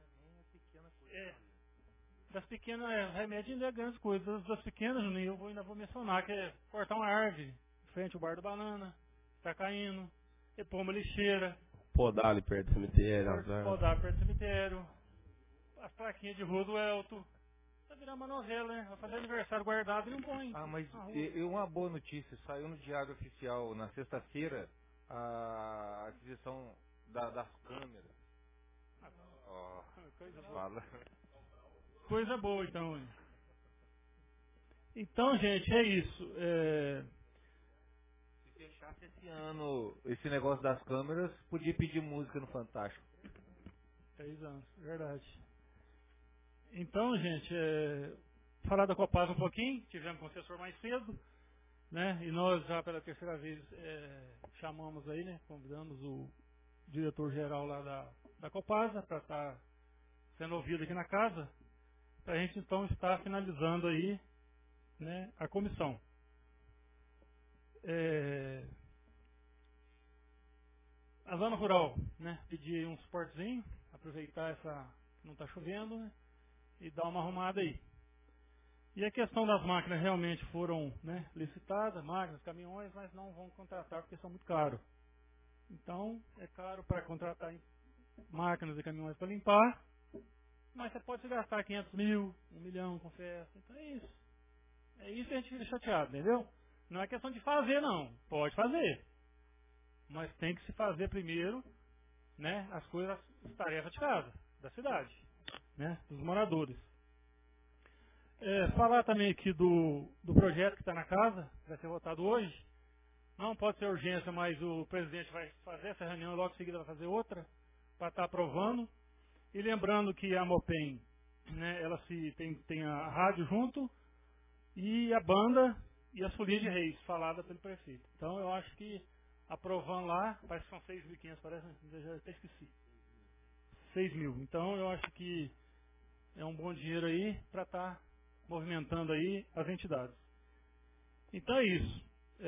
Das pequenas, remédio ainda é grandes coisas. Das pequenas, Juninho, eu ainda vou mencionar, que é cortar uma árvore em frente ao bar do Banana, está caindo, repor uma lixeira, Podar ali perto do cemitério. podar perto do cemitério, as plaquinhas de Roosevelt. Vai virar uma novela, né? Vai fazer aniversário guardado e não põe. Ah, mas uma boa notícia, saiu no Diário Oficial na sexta-feira a aquisição das câmeras. Fala. Coisa boa, então. Então, gente, é isso. Se fechasse esse ano esse negócio das câmeras, podia pedir música no Fantástico. 3 anos, verdade. Então, gente, falar da Copasa um pouquinho, tivemos com o assessor mais cedo, né? E nós já pela terceira vez chamamos aí, né? Convidamos o diretor-geral lá da Copasa para estar sendo ouvido aqui na casa, para a gente então estar finalizando aí, né, a comissão. A zona rural, né? Pedir um suportezinho, aproveitar que não está chovendo, né? E dar uma arrumada aí. E a questão das máquinas realmente foram, né, licitadas, máquinas, caminhões, mas não vão contratar porque são muito caros. Então, é caro para contratar máquinas e caminhões para limpar, mas você pode se gastar 500 mil, 1 milhão com festa. Então é isso. É isso que a gente fica chateado, entendeu? Não é questão de fazer, não. Pode fazer. Mas tem que se fazer primeiro, né, as coisas, as tarefas de casa, da cidade, né, dos moradores. Falar também aqui do projeto que está na casa, que vai ser votado hoje. Não pode ser urgência, mas o presidente vai fazer essa reunião e logo em seguida vai fazer outra, para estar aprovando. E lembrando que a Mopem, né, ela tem a rádio junto, e a banda e as folias de reis, falada pelo prefeito. Então eu acho que aprovando lá, parece que são 6.500, parece, eu já até esqueci. 6 mil. Então eu acho que é um bom dinheiro aí para estar movimentando aí as entidades. Então é isso.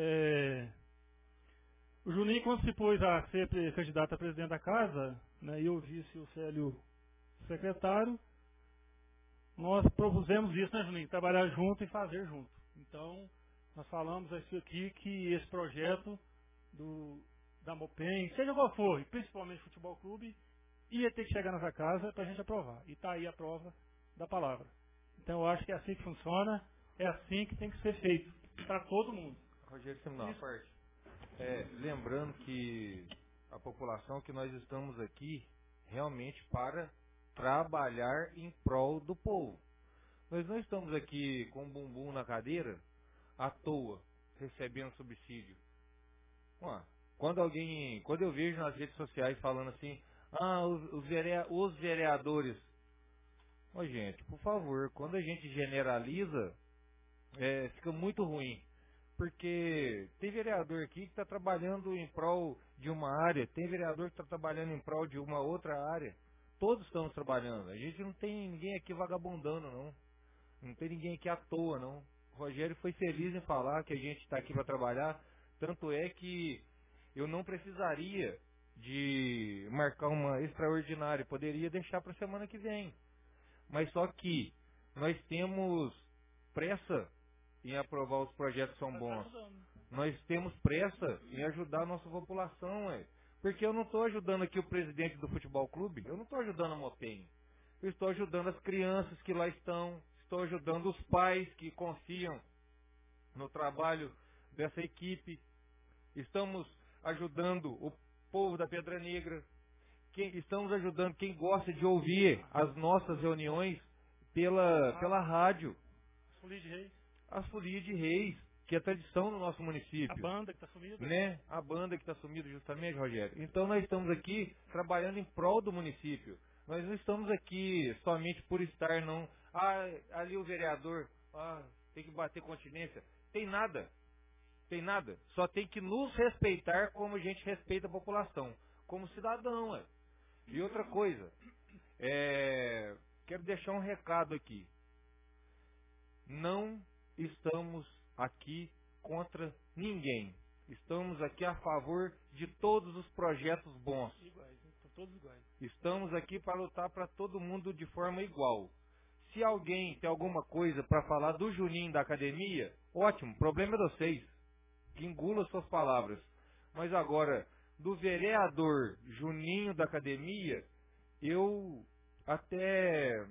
O Juninho, quando se pôs a ser candidato a presidente da casa, né, e eu vice o Célio secretário, nós propusemos isso, né, Juninho? Trabalhar junto e fazer junto. Então, nós falamos isso aqui, que esse projeto da Mopem, seja qual for, e principalmente o futebol clube, ia ter que chegar nessa casa para a gente aprovar. E está aí a prova da palavra. Então eu acho que é assim que funciona, é assim que tem que ser feito, para todo mundo. Rogério, você me dá uma parte. Lembrando que a população, que nós estamos aqui realmente para trabalhar em prol do povo. Nós não estamos aqui com o bumbum na cadeira, à toa, recebendo subsídio. Quando eu vejo nas redes sociais falando assim, os vereadores. Gente, por favor, quando a gente generaliza, fica muito ruim. Porque tem vereador aqui que está trabalhando em prol de uma área, tem vereador que está trabalhando em prol de uma outra área. Todos estamos trabalhando. A gente não tem ninguém aqui vagabundando, não. Não tem ninguém aqui à toa, não. O Rogério foi feliz em falar que a gente está aqui para trabalhar. Tanto é que eu não precisaria de marcar uma extraordinária. Poderia deixar para a semana que vem. Mas só que nós temos pressa em aprovar os projetos que são bons. Nós temos pressa em ajudar a nossa população, porque eu não estou ajudando aqui o presidente do futebol clube, eu não estou ajudando a Mopem. Eu estou ajudando as crianças que lá estão, estou ajudando os pais que confiam no trabalho dessa equipe, estamos ajudando o povo da Pedra Negra. Estamos ajudando quem gosta de ouvir as nossas reuniões pela rádio. As Folias de Reis, que é tradição no nosso município. A banda que está sumida. Né? A banda que está sumida justamente, Rogério. Então nós estamos aqui trabalhando em prol do município. Nós não estamos aqui somente por estar, não. Ali o vereador, tem que bater continência. Tem nada. Só tem que nos respeitar como a gente respeita a população. Como cidadão, E outra coisa, quero deixar um recado aqui. Não estamos aqui contra ninguém. Estamos aqui a favor de todos os projetos bons. Todos iguais. Estamos aqui para lutar para todo mundo de forma igual. Se alguém tem alguma coisa para falar do Juninho da academia, ótimo, problema é de vocês. Que engula suas palavras. Mas agora, do vereador Juninho da academia, eu até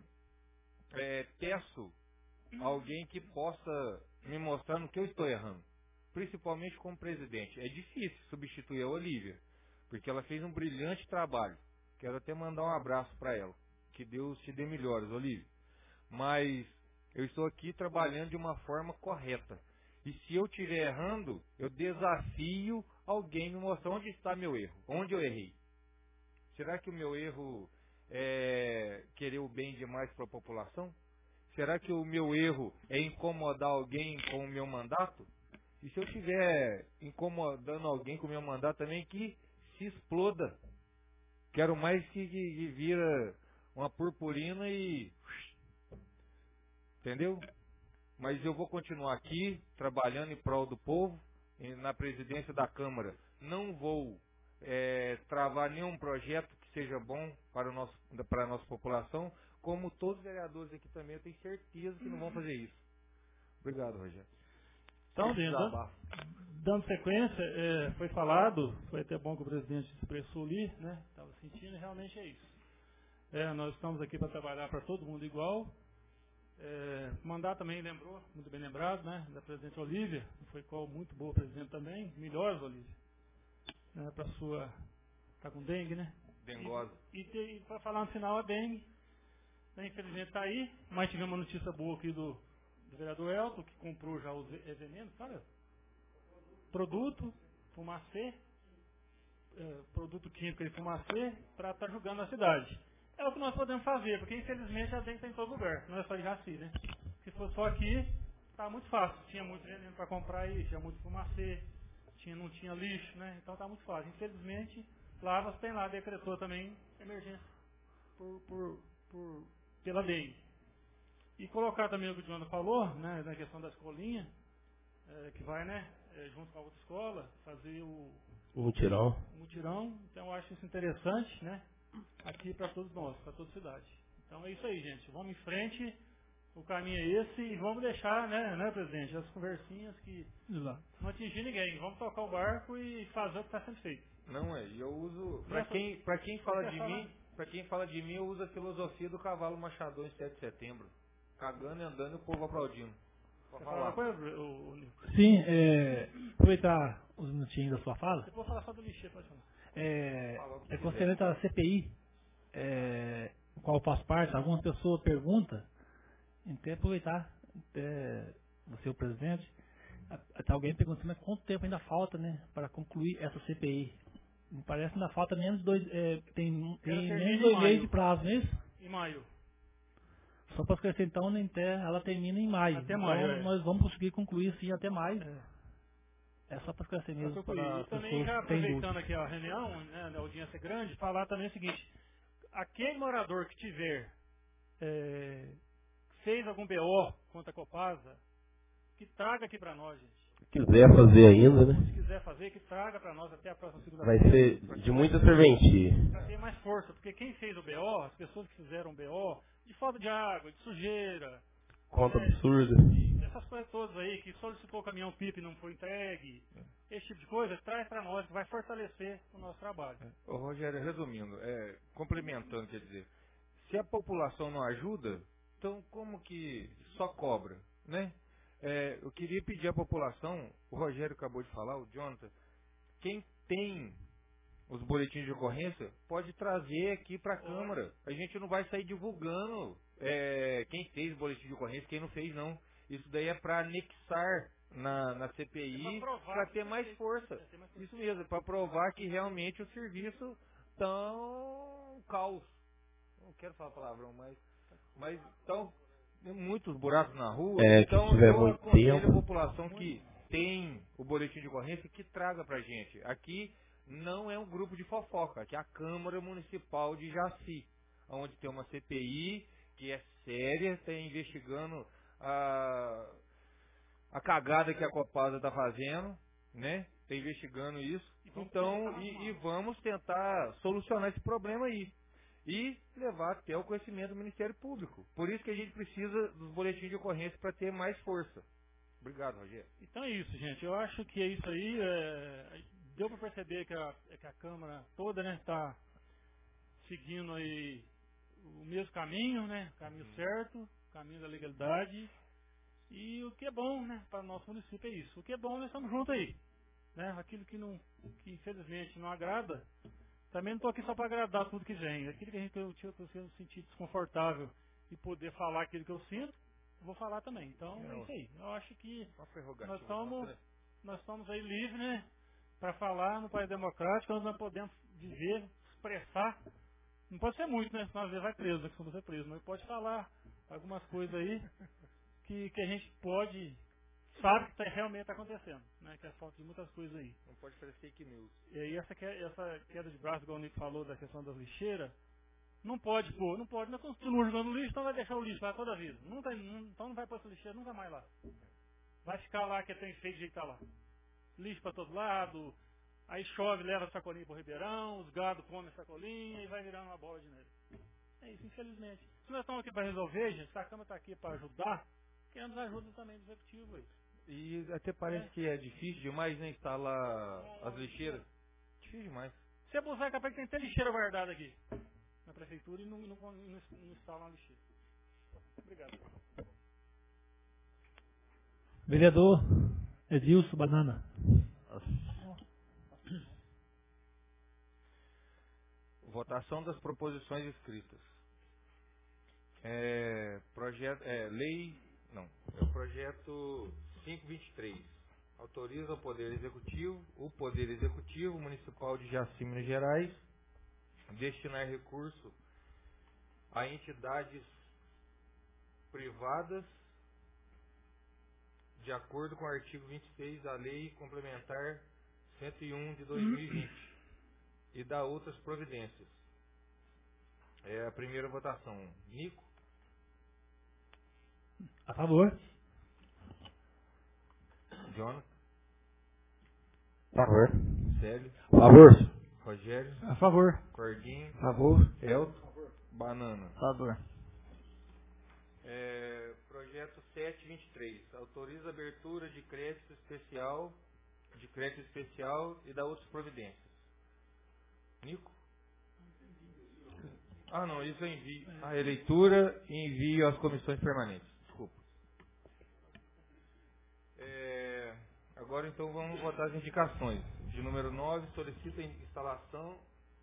peço alguém que possa me mostrar no que eu estou errando. Principalmente como presidente. É difícil substituir a Olívia, porque ela fez um brilhante trabalho. Quero até mandar um abraço para ela. Que Deus te dê melhores, Olívia. Mas eu estou aqui trabalhando de uma forma correta. E se eu estiver errando, eu desafio alguém me mostrar onde está meu erro. Onde eu errei. Será que o meu erro é querer o bem demais para a população? Será que o meu erro é incomodar alguém com o meu mandato? E se eu estiver incomodando alguém com o meu mandato também, que se exploda. Quero mais que vira uma purpurina e... Entendeu? Mas eu vou continuar aqui, trabalhando em prol do povo, na presidência da Câmara. Não vou travar nenhum projeto que seja bom para a nossa população, como todos os vereadores aqui também, eu tenho certeza que não vão fazer isso. Obrigado, Rogério. Então, dando sequência, foi falado, foi até bom que o presidente expressou ali, né? Estava sentindo, e realmente é isso. Nós estamos aqui para trabalhar para todo mundo igual. Mandar também lembrou, muito bem lembrado, né? Da presidente Olívia, foi muito boa presidente também, melhores, Olívia. Né, para sua. Está com dengue, né? Dengosa. E para falar no final, a dengue. Né, infelizmente está aí, mas tivemos uma notícia boa aqui do vereador Elton, que comprou já os venenos, sabe? Produto, fumacê, produto químico e fumacê, para estar jogando na cidade. É o que nós podemos fazer, porque infelizmente a dengue está em todo lugar, não é só em Jaci, né? Se fosse só aqui, está muito fácil. Tinha muito veneno para comprar aí, tinha muito fumacê, não tinha lixo, né? Então está muito fácil. Infelizmente, Lavras tem lá, decretou também emergência pela dengue. E colocar também o que o Joana falou, né, na questão da escolinha, que vai, né, junto com a outra escola, fazer o mutirão. Então eu acho isso interessante, né, aqui para todos nós, para toda a cidade. Então é isso aí, gente. Vamos em frente, o caminho é esse e vamos deixar, né, presidente, as conversinhas que não atingir ninguém. Vamos tocar o barco e fazer o que está sendo feito. Não é, eu uso, para quem fala de mim, eu uso a filosofia do cavalo machador em 7 de setembro. Cagando e andando e o povo aplaudindo. Sim, aproveitar os minutinhos da sua fala. Você pode falar só do lixeiro, pode falar. Considerando a CPI, qual eu faço parte, algumas pessoas perguntam, então aproveitar, você o presidente, até alguém perguntando, mas quanto tempo ainda falta, né, para concluir essa CPI? Me parece que ainda falta menos tem menos 2 meses de prazo, não é isso? Em maio. Só para esclarecer, então, ela termina em maio. Até maio, então, nós vamos conseguir concluir, sim, até maio. É só para esclarecer mesmo. E também, já aproveitando aqui a reunião, né, a audiência grande, falar também o seguinte: aquele morador que tiver fez algum BO contra a Copasa, que traga aqui para nós, gente. Quiser fazer ainda, né? Se quiser fazer, que traga para nós até a próxima Vai segunda-feira. ser de muita serventia. Para ter mais força, porque quem fez o BO, as pessoas que fizeram o BO, de falta de água, de sujeira, Conta absurda. Essas coisas todas aí, que solicitou o caminhão PIP e não foi entregue, esse tipo de coisa, traz para nós, que vai fortalecer o nosso trabalho. Ô, Rogério, resumindo, complementando, quer dizer, se a população não ajuda, então como que só cobra, né? Eu queria pedir à população, o Rogério acabou de falar, o Jonathan, quem tem os boletins de ocorrência, pode trazer aqui para a Câmara. A gente não vai sair divulgando quem fez o boletim de ocorrência, quem não fez, não. Isso daí é para anexar na CPI, para ter mais força. Isso mesmo, para provar que realmente o serviço está um caos. Não quero falar palavrão, mas estão muitos buracos na rua. Então, eu aconselho a população que tem o boletim de ocorrência que traga pra gente. Aqui não é um grupo de fofoca, aqui é a Câmara Municipal de Jaci, onde tem uma CPI que é séria, está investigando a cagada que a Copasa está fazendo, né? Está investigando isso. Então, e vamos tentar solucionar esse problema aí. E levar até o conhecimento do Ministério Público. Por isso que a gente precisa dos boletins de ocorrência para ter mais força. Obrigado, Rogério. Então é isso, gente. Eu acho que é isso aí. Deu para perceber que a Câmara toda, né, está seguindo aí o mesmo caminho, né? Caminho certo, caminho da legalidade. E o que é bom, né, para o nosso município é isso. O que é bom, nós estamos juntos aí. Né? Aquilo que infelizmente não agrada, também não estou aqui só para agradar tudo que vem. Aquilo que eu sentir desconfortável e poder falar aquilo que eu sinto, vou falar também. Então é isso aí. Eu acho que nós estamos aí livres, né, para falar no país democrático, onde nós podemos dizer, expressar. Não pode ser muito, né? Senão às vezes vai preso, costuma ser preso, mas pode falar algumas coisas aí que a gente sabe que realmente está acontecendo, né? Que é falta de muitas coisas aí. Não pode parecer fake news. E aí essa queda de braço, igual o Nico falou, da questão das lixeiras, não pode pôr, não continua jogando lixo, então vai deixar o lixo lá toda a vida. Então não vai pôr essa lixeira nunca mais lá. Vai ficar lá que tem feito de jeito que tá lá. Lixo para todo lado, aí chove, leva a sacolinha pro Ribeirão, os gados comem a sacolinha e vai virando uma bola de neve. É isso, infelizmente. Se nós estamos aqui para resolver, gente, se a Câmara está aqui para ajudar, quem nos ajuda também do Executivo aí. E até parece que é difícil demais, né, instalar as lixeiras. Difícil demais. Se abusar, é capaz que tem até lixeira guardada aqui na prefeitura e não instala uma lixeira. Obrigado. Vereador Edilson Banana. Votação das proposições escritas. O projeto 523. Autoriza o Poder Executivo Municipal de Jaci, Minas Gerais, destinar recurso a entidades privadas de acordo com o artigo 26 da Lei Complementar 101 de 2020 e da outras providências. É a primeira votação. Nico? A favor. Jonathan? A favor. Célio? A favor. Rogério? A favor. Cordinho? A favor. Elton? Banana? A favor. Projeto 723. Autoriza a abertura de crédito especial e da outras providências. Nico? Não, isso eu envio. A leitura e envio às comissões permanentes. Desculpa. Agora então vamos votar as indicações. De número 9, solicita a instalação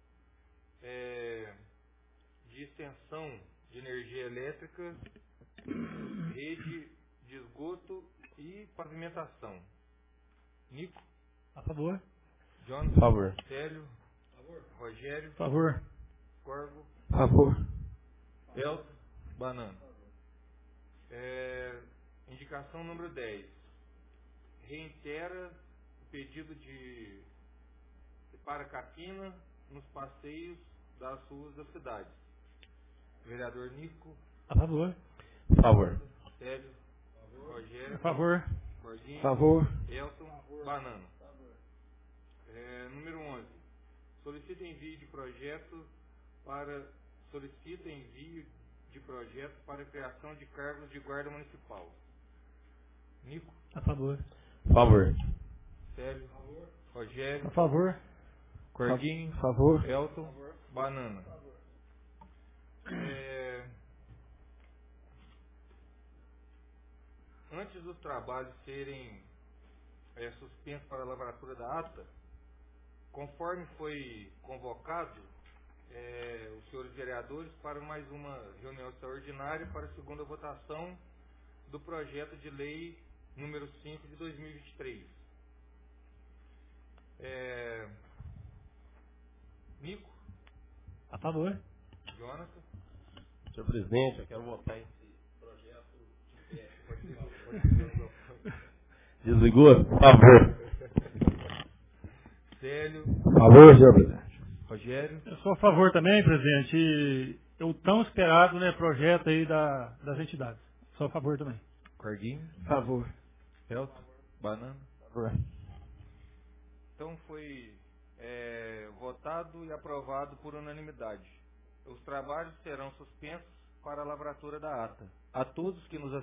de extensão de energia elétrica, rede de esgoto e pavimentação. Nico? A favor. Jonas? A favor. Célio? Rogério? A favor. Corvo? A favor. Elton? Banana? Indicação número 10. Reitera o pedido de paracapina nos passeios das ruas da cidade. Vereador Nico? A favor. A favor. Célio? Rogério? A favor. Gordinho? A favor. Elton? Banana? Número 11. Solicita envio de projeto para a criação de cargos de guarda municipal. Nico? A favor. A favor. Célio? Rogério? A favor. Cordinho? A favor. Elton? Banana? Antes dos trabalhos serem suspensos para a lavratura da ata, conforme foi convocado os senhores vereadores para mais uma reunião extraordinária para a segunda votação do projeto de lei número 5 de 2023. Nico? A favor. Jonathan? Senhor presidente, eu quero votar esse projeto de pé. Desligou? Por favor. Célio? Por favor, senhor presidente. Rogério? Eu sou a favor também, presidente. O tão esperado, né, projeto aí das entidades. Sou a favor também. Corguinho? Por favor. Elton? Banana? Por favor. Então foi votado e aprovado por unanimidade. Os trabalhos serão suspensos para a lavratura da ata. A todos que nos